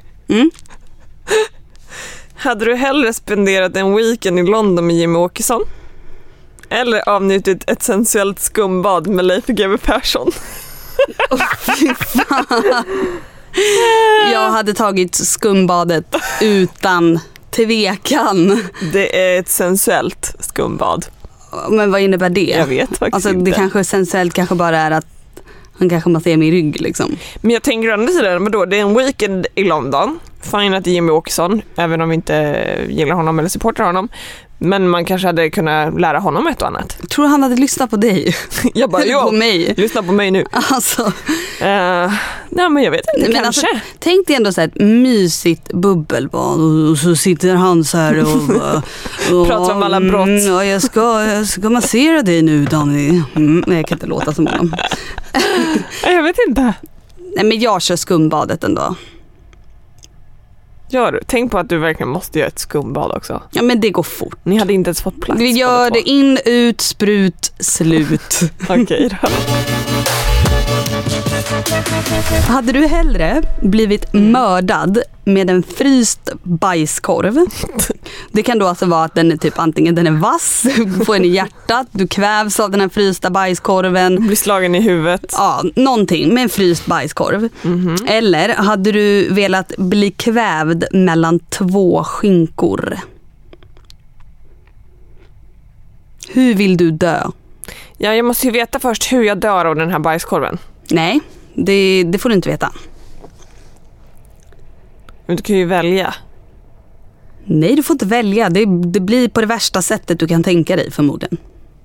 Hade du hellre spenderat en weekend i London med Jimmy Åkesson? Eller avnjutit ett sensuellt skumbad med Leif GW Persson? Fy fan. Jag hade tagit skumbadet utan tvekan. Det är ett sensuellt skumbad. Men vad innebär det? Jag vet faktiskt alltså, inte. Det kanske sensuellt kanske bara är att han kanske måste se min rygg liksom. Men jag tänker å andra sidan, men då, det är en weekend i London. Fine att det är Jimmy Åkesson, även om vi inte gillar honom eller supportar honom. Men man kanske hade kunnat lära honom ett och annat. Jag tror han hade lyssnat på dig. Jag bara, på mig. Lyssna på mig nu. Alltså. Nej, men jag vet inte, men kanske. Alltså, tänk dig ändå så här ett mysigt bubbelbad och så sitter han så här och pratar om alla brott. Ja, jag ska massera dig nu, Danny. Nej, jag kan inte låta som honom. Jag vet inte. Nej, men jag kör skumbadet ändå. Gör du? Tänk på att du verkligen måste göra ett skumbad också. Ja, men det går fort. Ni hade inte ens fått plats. Vi gör det in, ut, sprut, slut. Okej då. Hade du hellre blivit mördad med en fryst bajskorv? Det kan då alltså vara att den är typ antingen den är vass, du får den i hjärtat, du kvävs av den här frysta bajskorven. Blir slagen i huvudet. Ja, någonting med en fryst bajskorv. Mm-hmm. Eller hade du velat bli kvävd mellan 2 skinkor? Hur vill du dö? Ja, jag måste ju veta först hur jag dör av den här bajskorven. Nej, det får du inte veta. Men du kan ju välja. Nej, du får inte välja. Det blir på det värsta sättet du kan tänka dig förmodligen.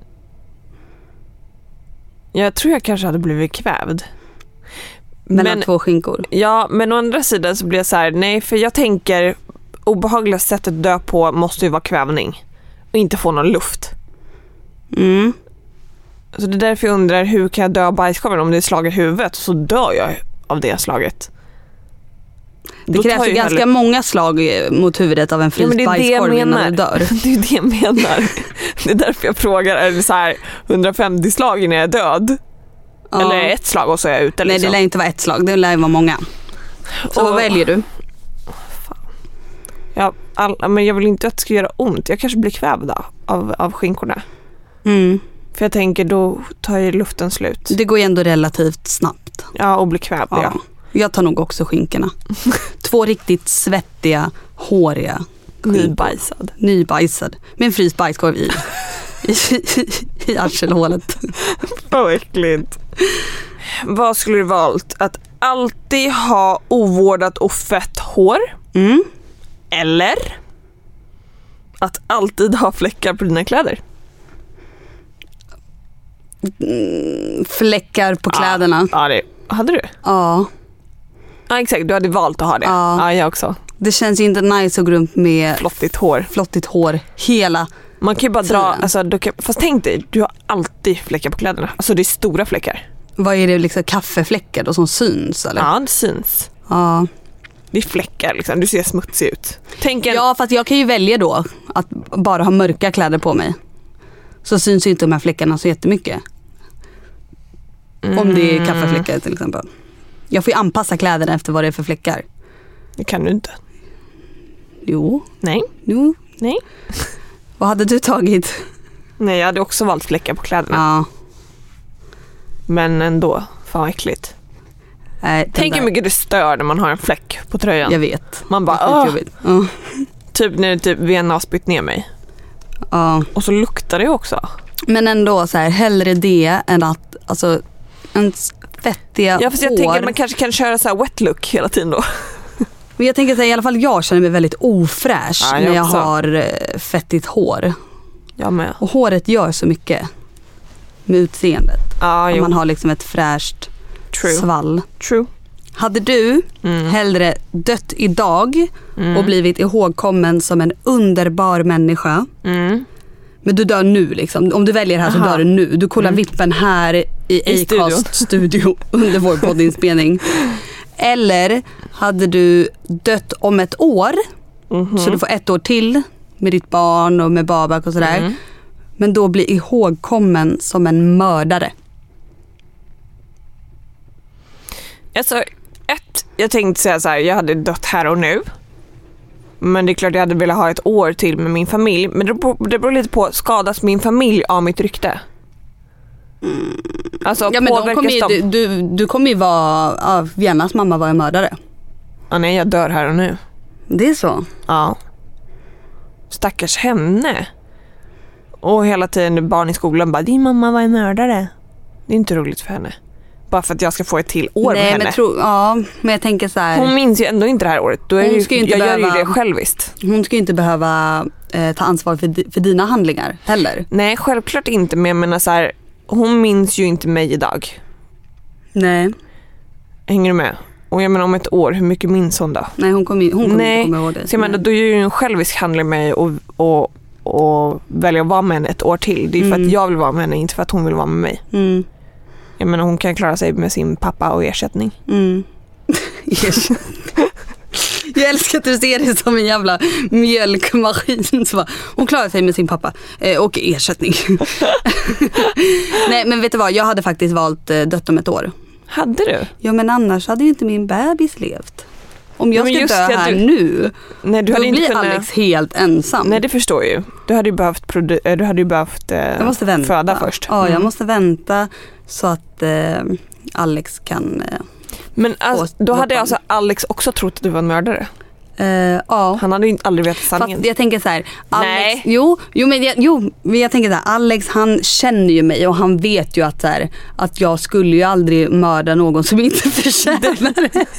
Jag tror jag kanske hade blivit kvävd. Mellan 2 skinkor. Ja, men å andra sidan så blir jag så här, nej, för jag tänker obehagliga sättet att dö på måste ju vara kvävning. Och inte få någon luft. Mm. Så det är därför jag undrar, hur kan jag dö av bajskorven om det är slag i huvudet? Så dör jag av det slaget. Det krävs ju ganska många slag mot huvudet av en fryst bajskorv innan du dör. Det är det jag menar. Det är därför jag frågar, är det så här 150 slag innan jag är död? Ja. Eller ett slag och så är jag ute? Nej, det lär inte vara ett slag, det lär vara många. Så vad väljer du? Ja, men jag vill inte att det ska göra ont. Jag kanske blir kvävd av skinkorna. Mm. För jag tänker, då tar ju luften slut. Det går ju ändå relativt snabbt. Ja, och blir kvävd, ja. Jag tar nog också skinkorna. 2 riktigt svettiga, håriga skinkor. Nybajsad. Med en fryst bajskorv i arselhålet. Vad äckligt. Vad skulle du valt? Att alltid ha ovårdat och fett hår? Mm. Eller att alltid ha fläckar på dina kläder? Fläckar på kläderna. Ja, det hade du? Ja. Ja, exakt. Du hade valt att ha det. Ja, jag också. Det känns inte nice att gå runt med flottigt hår hela. Man kan ju bara dra, alltså, fast tänk dig, du har alltid fläckar på kläderna. Alltså det är stora fläckar. Vad är det, liksom kaffefläckar då som syns eller? Ja, det syns. Ja. Det är fläckar liksom, du ser smutsig ut. Ja, för att jag kan ju välja då att bara ha mörka kläder på mig. Så syns ju inte de här fläckarna så jättemycket. Om det är kaffefläckar till exempel. Jag får ju anpassa kläderna efter vad det är för fläckar. Det kan du inte. Jo. Nej. Jo. Nej. Vad hade du tagit? Nej, jag hade också valt fläckar på kläderna. Ja. Men ändå, fan vad äckligt. Tänk hur mycket det stör när man har en fläck på tröjan. Jag vet. Man bara, typ när typ Vienna har spytt ner mig. Ja. Och så luktar det också. Men ändå så här, hellre det än att, alltså, en fettiga Ja, fast jag tänker att man kanske kan köra så här wet look hela tiden då. Men jag tänker att i alla fall jag känner mig väldigt ofräsch när jag har fettigt hår. Jag med. Och håret gör så mycket med utseendet. Om man har liksom ett fräscht svall. True. Hade du hellre dött idag och blivit ihågkommen som en underbar människa, men du dör nu liksom. Om du väljer här så dör du nu. Du kollar vippen här i Acast studio under vår poddinspelning. Eller hade du dött om ett år, så du får 1 år till med ditt barn och med Babak och sådär, men då blir ihågkommen som en mördare? Alltså, jag tänkte säga så här, jag hade dött här och nu. Men det är klart jag hade velat ha 1 år till med min familj. Men det beror lite på, skadas min familj av mitt rykte? Alltså, ja, men du kommer ju vara, Viennas mamma var en mördare. Ja, nej, jag dör här och nu. Det är så? Ja. Stackars henne. Och hela tiden barn i skolan bara, din mamma var en mördare. Det är inte roligt för henne. bara för att jag ska få ett till år med henne. Men jag tänker så här. Hon minns ju ändå inte det här året. Då är jag gör ju det själv visst. Hon ska ju inte behöva ta ansvar för dina handlingar heller. Nej, självklart inte. Men jag menar så här, hon minns ju inte mig idag. Nej. Hänger du med? Och jag menar om ett år, hur mycket minns hon då? Nej, hon kommer inte komma ihåg det. Så jag menar, då är ju en självisk handling med mig och välja att vara med henne ett år till. Det är för att jag vill vara med henne, inte för att hon vill vara med mig. Jag menar, hon kan klara sig med sin pappa och ersättning. Jag älskar att du ser det som en jävla mjölkmaskin. Så hon klarar sig med sin pappa och ersättning. Nej, men vet du vad? Jag hade faktiskt valt dött om ett år. Hade du? Ja, men annars hade ju inte min bebis levt. Om jag ska dö här nu, nej, du hade då inte blir Alex helt ensam. Nej, det förstår jag ju. Du hade ju behövt jag måste vänta. Föda först. Ja, jag måste vänta så att Alex kan... Men då hade alltså Alex också trott att du var en mördare. Ja. Han hade ju aldrig vetat sanningen. Fast jag tänker så här, Alex, men jag tänker så här, Alex, han känner ju mig och han vet ju att så här, att jag skulle ju aldrig mörda någon som inte förtjänar det.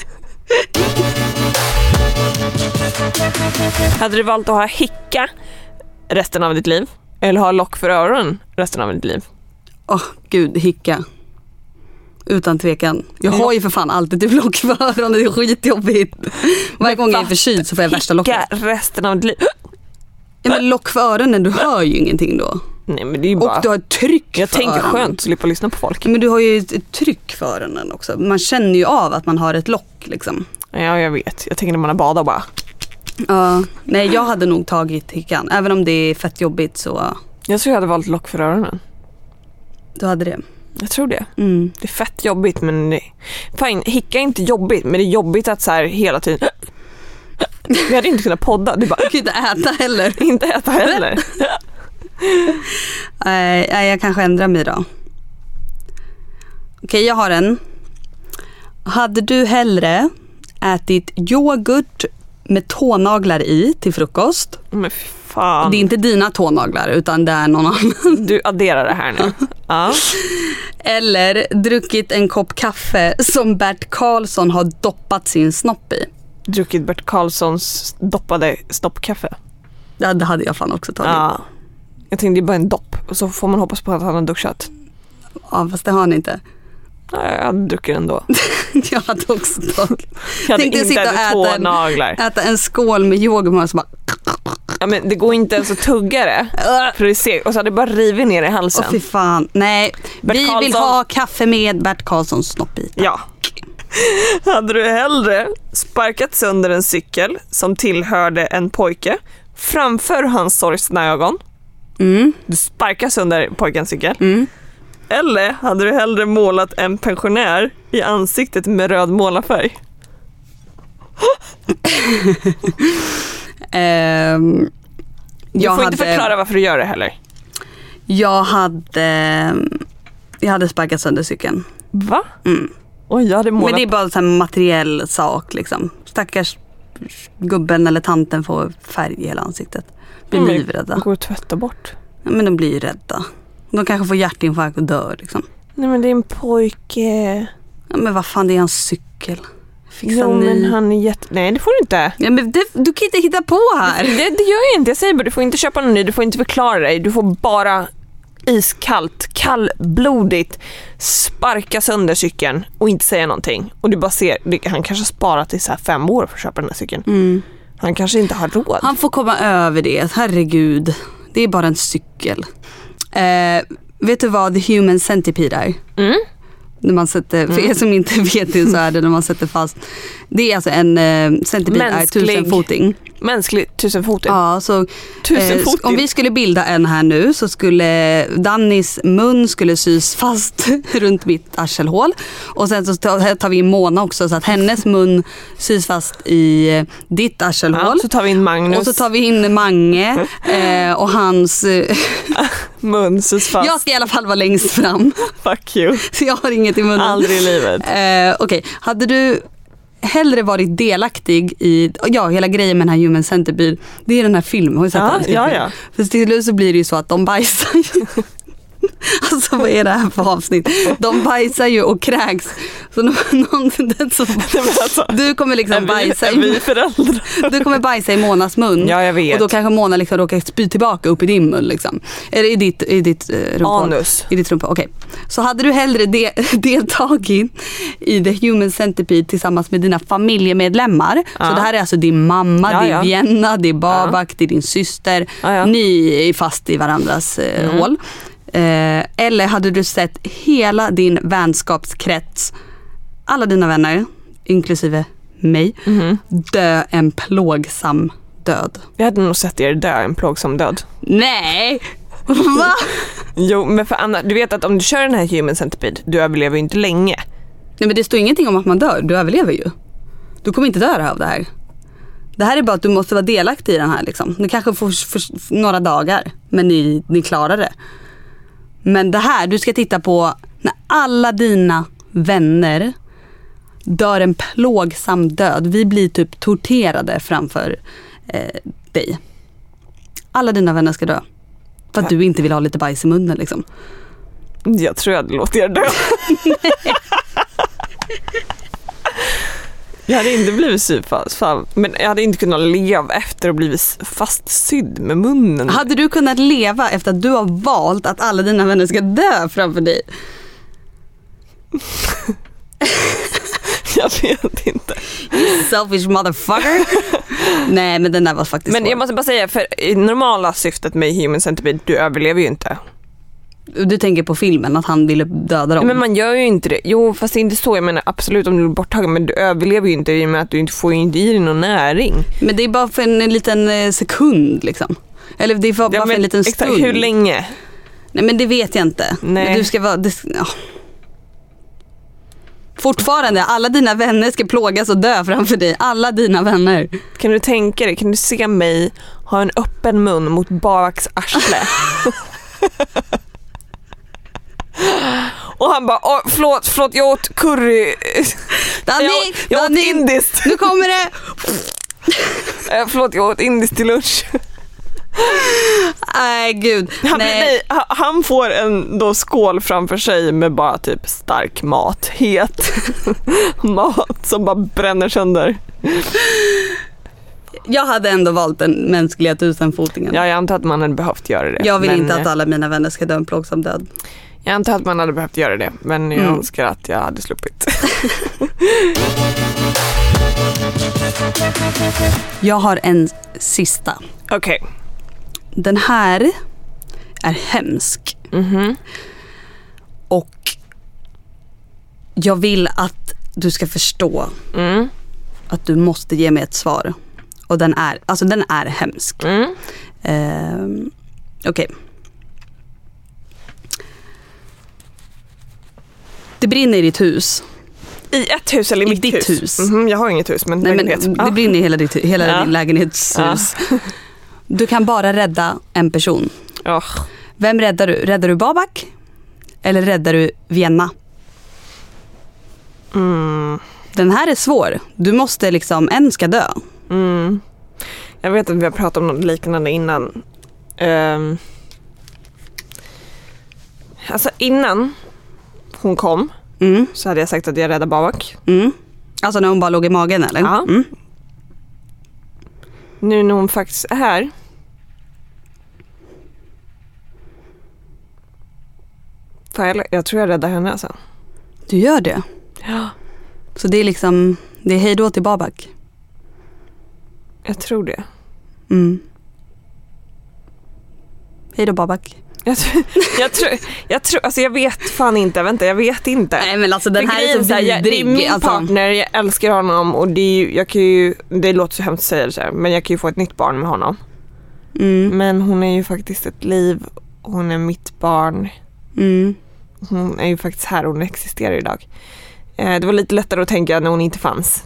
Hade du valt att ha hicka resten av ditt liv eller ha lock för öronen resten av ditt liv? Gud, hicka. Utan tvekan. Jag har ju för fan alltid typ lock för öronen. Det är skitjobbigt. Varje gång jag är förkyld så får jag värsta locket. Hicka resten av ditt liv? Ja, men lock för öronen, du hör ju ingenting då. Nej, men det är ju bara... Och du har ett tryck jag för tänker öronen. skönt att slippa lyssna på folk. Men du har ju ett tryck för öronen också. Man känner ju av att man har ett lock liksom. Ja, jag vet. Jag tänker när man har badat bara. Ja, nej, jag hade nog tagit hickan. Även om det är fett jobbigt så... Jag tror jag hade valt lock för öronen. Du hade det? Jag tror det. Det är fett jobbigt, men det... Fine, hicka är inte jobbigt, men det är jobbigt att så här hela tiden... Vi hade inte kunnat podda. Du bara... inte äta heller. Inte äta heller. Jag kanske ändrar mig då. Okej, jag har en. Hade du hellre ätit yoghurt med tånaglar i till frukost? Men fan. Det är inte dina tånaglar utan det är någon annan. Du adderar det här nu. Ja. Eller druckit en kopp kaffe som Bert Karlsson har doppat sin snopp i. Druckit Bert Karlssons doppade snoppkaffe. Ja, det hade jag fan också tagit. Ja. Jag tänkte det är bara en dopp och så får man hoppas på att han har duschat. Ja, fast det har han inte. Nej, jag hade druckit ändå. Jag hade också tagit. Jag hade inte ätit äta en skål med yoghurt och så bara... Ja, men det går inte ens att tugga det. För det ser, och så hade det bara rivit ner i halsen. Åh fy fan. Nej, vi vill ha kaffe med Bert Karlssons snopp i. Ja. Hade du hellre sparkat sönder en cykel som tillhörde en pojke framför hans sorgsna ögon? Du sparkar sönder pojkens cykel. Eller hade du hellre målat en pensionär i ansiktet med röd målarfärg? Du får inte förklara varför du gör det heller. Jag hade sparkat sönder cykeln. Va? Oj, jag hade målat. Men det är bara en materiell sak liksom. Stackars gubben eller tanten får färg i hela ansiktet. Blir livrädda. Går att tvätta bort. Ja, men de blir ju rädda. De kanske får hjärtinfarkt och dör liksom. Nej, men det är en pojke. Ja, men vad fan, det är hans cykel. Men han är Nej, det får du inte. Ja, men du kan inte hitta på här. Det gör jag inte. Jag säger bara, du får inte köpa någon ny. Du får inte förklara dig. Du får bara kallblodigt sparka sönder cykeln och inte säga någonting. Och du bara ser, han kanske har sparat i så här 5 år för att köpa den här cykeln. Han kanske inte har råd. Han får komma över det. Herregud. Det är bara en cykel. Vet du vad The Human Centipede är? När man sätter, för er som inte vet det så är det när man sätter fast. Det är alltså en centipede är 1000-foting. Mänsklig 1000-foting? Ja, så om vi skulle bilda en här nu så skulle Dannys mun skulle sys fast runt mitt arselhål. Och sen så tar vi in Mona också så att hennes mun sys fast i ditt arselhål. Ja, så tar vi in Magnus. Och så tar vi in Mange och hans mun sys fast. Jag ska i alla fall vara längst fram. Fuck you. Så jag har inget i munnen. Aldrig i livet. Okej, hade du hellre varit delaktig i hela grejen med den här Human Centipede, det är den här filmen, har du sett den? Ja. För till slut så blir det ju så att de bajsar. Alltså vad är det här för avsnitt? De bajsar ju och kräks. Så du kommer liksom bajsa du kommer bajsa i Monas mun. Ja, jag vet. Och då kanske Mona liksom råkar spy tillbaka upp i din mun liksom. Eller i ditt rumphål. Anus. I ditt rumphål. Okej. Så hade du hellre deltagit i The Human Centipede tillsammans med dina familjemedlemmar. Så det här är alltså din mamma, det är Vienna, det är Babak, det är din syster. Ni är fast i varandras hål. Eller hade du sett hela din vänskapskrets, alla dina vänner, inklusive mig, dö en plågsam död? Jag hade nog sett er dö en plågsam död. Nej! Va? Jo, men för Anna, du vet att om du kör den här Human Centipede, du överlever ju inte länge. Nej, men det står ingenting om att man dör, du överlever ju. Du kommer inte dö av det här. Det här är bara att du måste vara delaktig i den här liksom. Ni kanske får några dagar, men ni klarar det. Men det här, du ska titta på när alla dina vänner dör en plågsam död. Vi blir typ torterade framför dig. Alla dina vänner ska dö. För att du inte vill ha lite bajs i munnen liksom. Jag tror jag hade låtit er dö. Jag hade inte blivit syfast, men jag hade inte kunnat leva efter att blivit fastsydd med munnen. Hade du kunnat leva efter att du har valt att alla dina vänner ska dö framför dig? Jag vet inte. Selfish motherfucker. Nej, men den där var faktiskt Men svår. jag måste bara säga, för i normala syftet med Human Centipede, du överlever ju inte. Du tänker på filmen att han ville döda dem. Men man gör ju inte det. Jo, fast det är inte så. Jag menar absolut om du blir borttagen, men du överlever ju inte i och med att du inte får in i dig någon näring. Men det är bara för en liten sekund liksom. Eller det är bara för en liten stund. Exakt, hur länge? Nej, men det vet jag inte. Nej. Men du ska vara... Fortfarande, alla dina vänner ska plågas och dö framför dig. Alla dina vänner. Kan du tänka dig, kan du se mig ha en öppen mun mot Babaks arsle? Och han bara, förlåt, jag åt curry. Jag åt indiskt. Nu kommer det. Förlåt, jag åt indiskt till lunch. Nej, gud. Han får en då skål framför sig med bara typ stark mat, het mat som bara bränner sönder. Jag hade ändå valt den mänskliga tusenfotingen. Ja, jag antar att man hade behövt göra det. Jag vill inte att alla mina vänner ska dö en plågsam död. Jag antar att man hade behövt göra det, men jag önskar att jag hade sluppit. Jag har en sista. Okej. Den här är hemsk. Och jag vill att du ska förstå att du måste ge mig ett svar. Och den är hemsk. Okej. Det brinner i ditt hus. I ett hus eller i mitt ditt hus? Jag har inget hus, men, nej, men det brinner i hela din lägenhetshus. Du kan bara rädda en person. Vem räddar du? Räddar du Babak? Eller räddar du Vienna? Den här är svår. Du måste liksom, en ska dö. Jag vet att vi har pratat om något liknande innan. Alltså innan hon kom så hade jag sagt att jag räddade Babak. Alltså när hon bara låg i magen eller? Ja. Nu när hon faktiskt är här. Jag tror jag räddar henne alltså. Du gör det? Ja. Så det är liksom, det är hej då till Babak? Jag tror det. Hej då Babak. Jag tror, alltså jag vet fan inte, jag vet inte. Nej, men alltså den här är så vidrig. Det är min partner, jag älskar honom och det är ju, jag kan ju, det låter så hemskt att säga det så här, men jag kan ju få ett nytt barn med honom. Men hon är ju faktiskt ett liv, hon är mitt barn. Hon är ju faktiskt här, hon existerar idag. Det var lite lättare att tänka när hon inte fanns.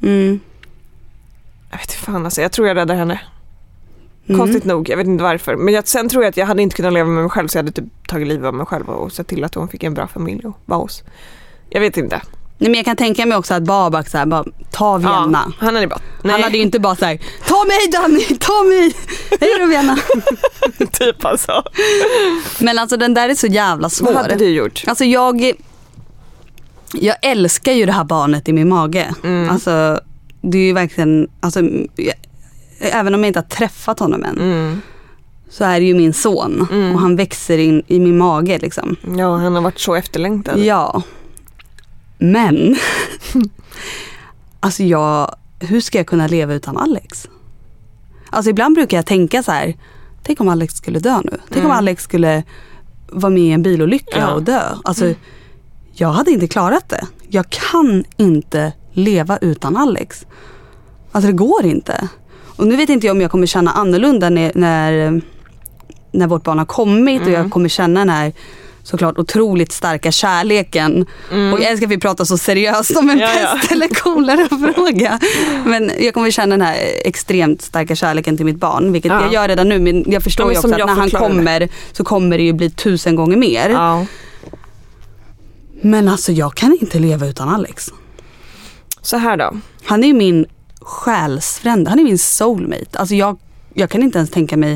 Jag vet inte fan, alltså jag tror jag räddar henne. Konstigt nog, jag vet inte varför. Men sen tror jag att jag hade inte kunnat leva med mig själv, så jag hade typ tagit livet av mig själv och sett till att hon fick en bra familj och var hos. Jag vet inte. Nej, men jag kan tänka mig också att Babak så här, bara ta Vienna. Ja, han hade ju inte bara så här, ta mig Danny, ta mig. Hej då Vienna. Typ alltså. Men alltså den där är så jävla svår. Vad hade du gjort? Alltså jag älskar ju det här barnet i min mage. Alltså det är ju verkligen, alltså även om jag inte har träffat honom än. Så är det ju min son. Och han växer in i min mage liksom. Ja, han har varit så efterlängtad. Ja. Men alltså hur ska jag kunna leva utan Alex? Alltså ibland brukar jag tänka så här, tänk om Alex skulle dö nu. Tänk om Alex skulle vara med i en bilolycka och dö. Alltså jag hade inte klarat det. Jag kan inte leva utan Alex. Alltså det går inte. Och nu vet inte jag om jag kommer känna annorlunda när vårt barn har kommit. Och jag kommer känna den här såklart otroligt starka kärleken. Och jag älskar att vi pratar så seriöst om en pest eller kolera-fråga. Men jag kommer känna den här extremt starka kärleken till mitt barn. Vilket jag gör redan nu. Men jag förstår ju också att när han kommer så kommer det ju bli 1000 gånger mer. Ja. Men alltså jag kan inte leva utan Alex. Så här då. Han är ju min själsfrände. Han är min soulmate. Alltså jag kan inte ens tänka mig.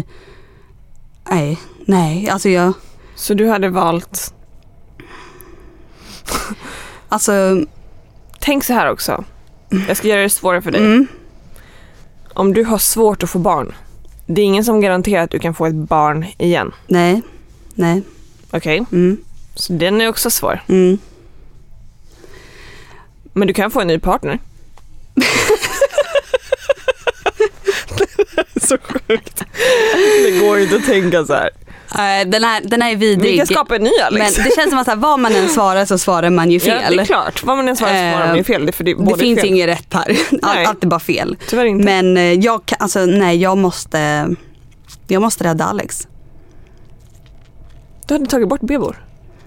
Nej, alltså jag. Så du hade valt. Alltså tänk så här också. Jag ska göra det svårare för dig. Om du har svårt att få barn. Det är ingen som garanterar att du kan få ett barn igen. Nej. Okej. Så den är också svår. Men du kan få en ny partner. Så sjukt. Det går inte att tänka så här. Den här är vidrig. Vi kan skapa en ny Alex. Men det känns som att vad man än svarar så svarar man ju fel. Ja, det är klart. Vad man än svarar så svarar man ju fel. Det finns fel. Inget rätt här. Allt är bara fel. Tyvärr inte. Men jag måste rädda Alex. Du hade tagit bort bebor.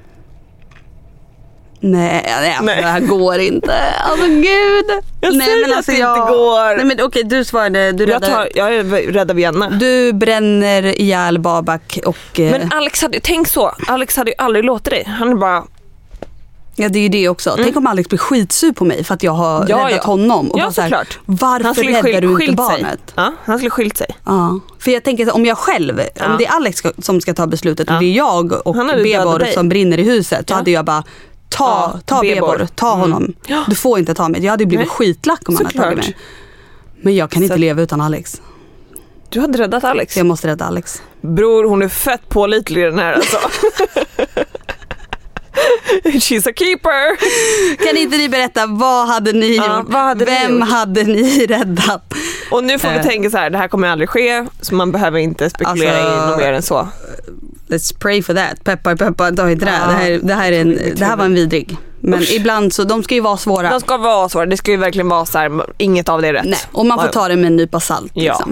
Nej, det här går inte. Alltså gud. Jag säger att det inte går. Nej men okej, du svarade. Jag är rädd av Vienna. Du bränner ihjäl Babak och. Men tänk så. Alex hade ju aldrig låtit dig. Han är bara. Ja, det är ju det också. Tänk om Alex blir skitsur på mig för att jag har räddat honom. Och ja, bara så här, såklart. Varför räddar du inte barnet? Ja, han skulle skilt sig. Ja, för jag tänker om jag själv, om det är Alex som ska ta beslutet och det är jag och bebor som brinner i huset, så hade jag bara ta bebor, ta honom. Du får inte ta mig. Jag hade blivit skitlack om han hade tagit mig. Men jag kan inte leva utan Alex. Du hade räddat Alex? Jag måste rädda Alex. Bror, hon är fett pålitlig den här alltså. She's a keeper. Kan inte ni berätta, vad hade ni gjort? Vem hade ni räddat? Och nu får vi tänka så här, det här kommer aldrig ske, så man behöver inte spekulera in något mer än så. Let's pray for that. Peppar, ta inte det. Det här var en vidrig. Men ibland så, de ska ju vara svåra. De ska vara svåra, det ska ju verkligen vara så här, inget av det är rätt. Nej, och man får ta det med en nypa salt. Ja. Liksom.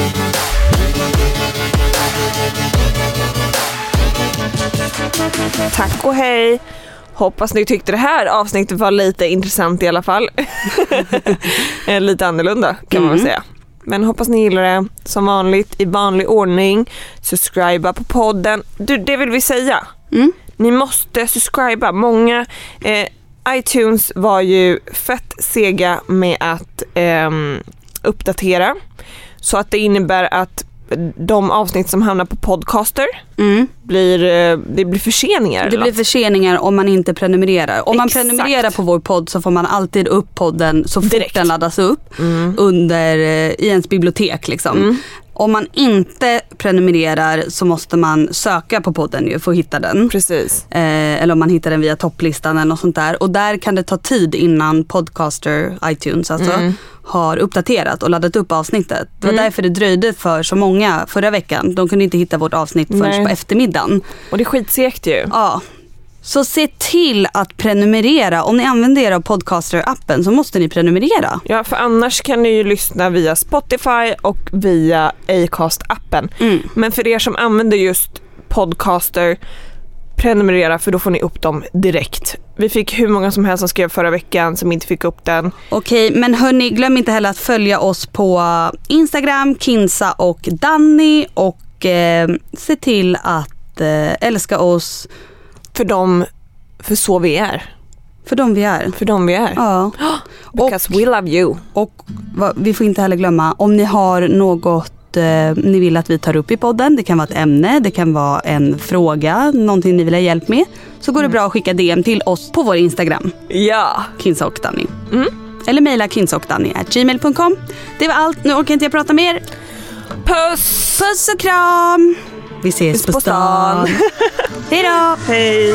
Tack och hej. Hoppas ni tyckte det här avsnittet var lite intressant i alla fall. Lite annorlunda kan man väl säga. Men hoppas ni gillar det. Som vanligt, i vanlig ordning. Subscriba på podden. Det vill vi säga. Ni måste subscriba. Många iTunes var ju fett sega med att uppdatera. Så att det innebär att de avsnitt som hamnar på Podcaster blir förseningar. Det blir förseningar om man inte prenumererar. Om man prenumererar på vår podd så får man alltid upp podden så fort den laddas upp i ens bibliotek liksom. Om man inte prenumererar så måste man söka på podden ju för att hitta den. Precis. Eller om man hittar den via topplistan eller något sånt där. Och där kan det ta tid innan Podcaster, iTunes alltså, har uppdaterat och laddat upp avsnittet. Det var därför det dröjde för så många förra veckan. De kunde inte hitta vårt avsnitt förrän på eftermiddagen. Och det är skitsegt ju. Ja. Så se till att prenumerera. Om ni använder er av Podcaster-appen så måste ni prenumerera. Ja, för annars kan ni ju lyssna via Spotify och via Acast-appen. Men för er som använder just Podcaster, prenumerera för då får ni upp dem direkt. Vi fick hur många som helst som skrev förra veckan som inte fick upp den. Okej, men hörni, glöm inte heller att följa oss på Instagram, Kinsa och Danny, och se till att älska oss för så vi är. För de vi är. För de vi är. Ja. Because we love you. Och vi får inte heller glömma, om ni har något ni vill att vi tar upp i podden, det kan vara ett ämne, det kan vara en fråga, någonting ni vill ha hjälp med, så går det bra att skicka DM till oss på vår Instagram. Ja. Kinsa och Danny. Eller mejla kinsaochdanny@gmail.com. Det var allt, nu orkar inte jag prata mer. Puss! Puss och kram! Vi ses på stan. Hej då! Hej!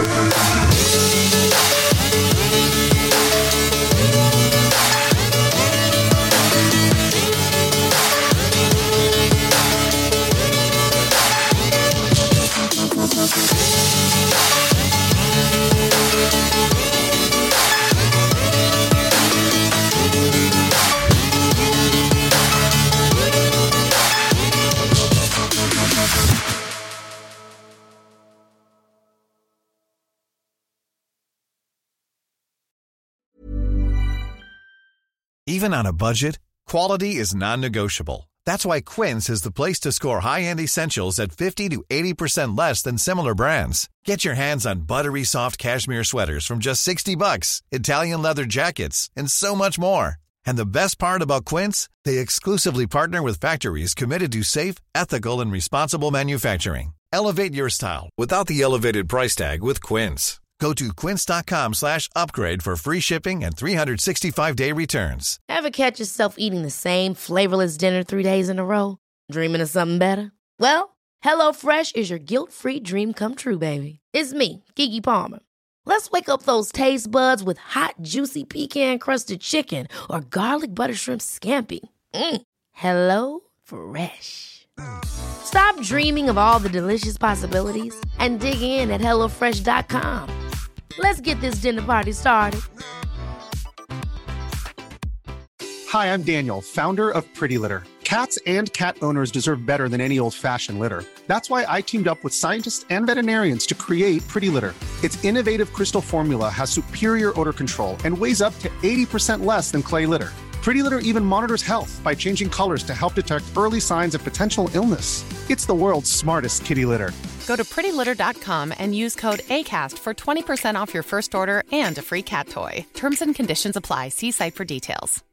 Even on a budget, quality is non-negotiable. That's why Quince is the place to score high-end essentials at 50 to 80% less than similar brands. Get your hands on buttery soft cashmere sweaters from just $60, Italian leather jackets, and so much more. And the best part about Quince, they exclusively partner with factories committed to safe, ethical, and responsible manufacturing. Elevate your style without the elevated price tag with Quince. Go to quince.com/upgrade for free shipping and 365-day returns. Ever catch yourself eating the same flavorless dinner 3 days in a row? Dreaming of something better? Well, HelloFresh is your guilt-free dream come true, baby. It's me, Keke Palmer. Let's wake up those taste buds with hot, juicy pecan-crusted chicken or garlic butter shrimp scampi. Hello Fresh. Stop dreaming of all the delicious possibilities and dig in at HelloFresh.com. Let's get this dinner party started. Hi, I'm Daniel, founder of Pretty Litter. Cats and cat owners deserve better than any old-fashioned litter. That's why I teamed up with scientists and veterinarians to create Pretty Litter. Its innovative crystal formula has superior odor control and weighs up to 80% less than clay litter. Pretty Litter even monitors health by changing colors to help detect early signs of potential illness. It's the world's smartest kitty litter. Go to prettylitter.com and use code ACAST for 20% off your first order and a free cat toy. Terms and conditions apply. See site for details.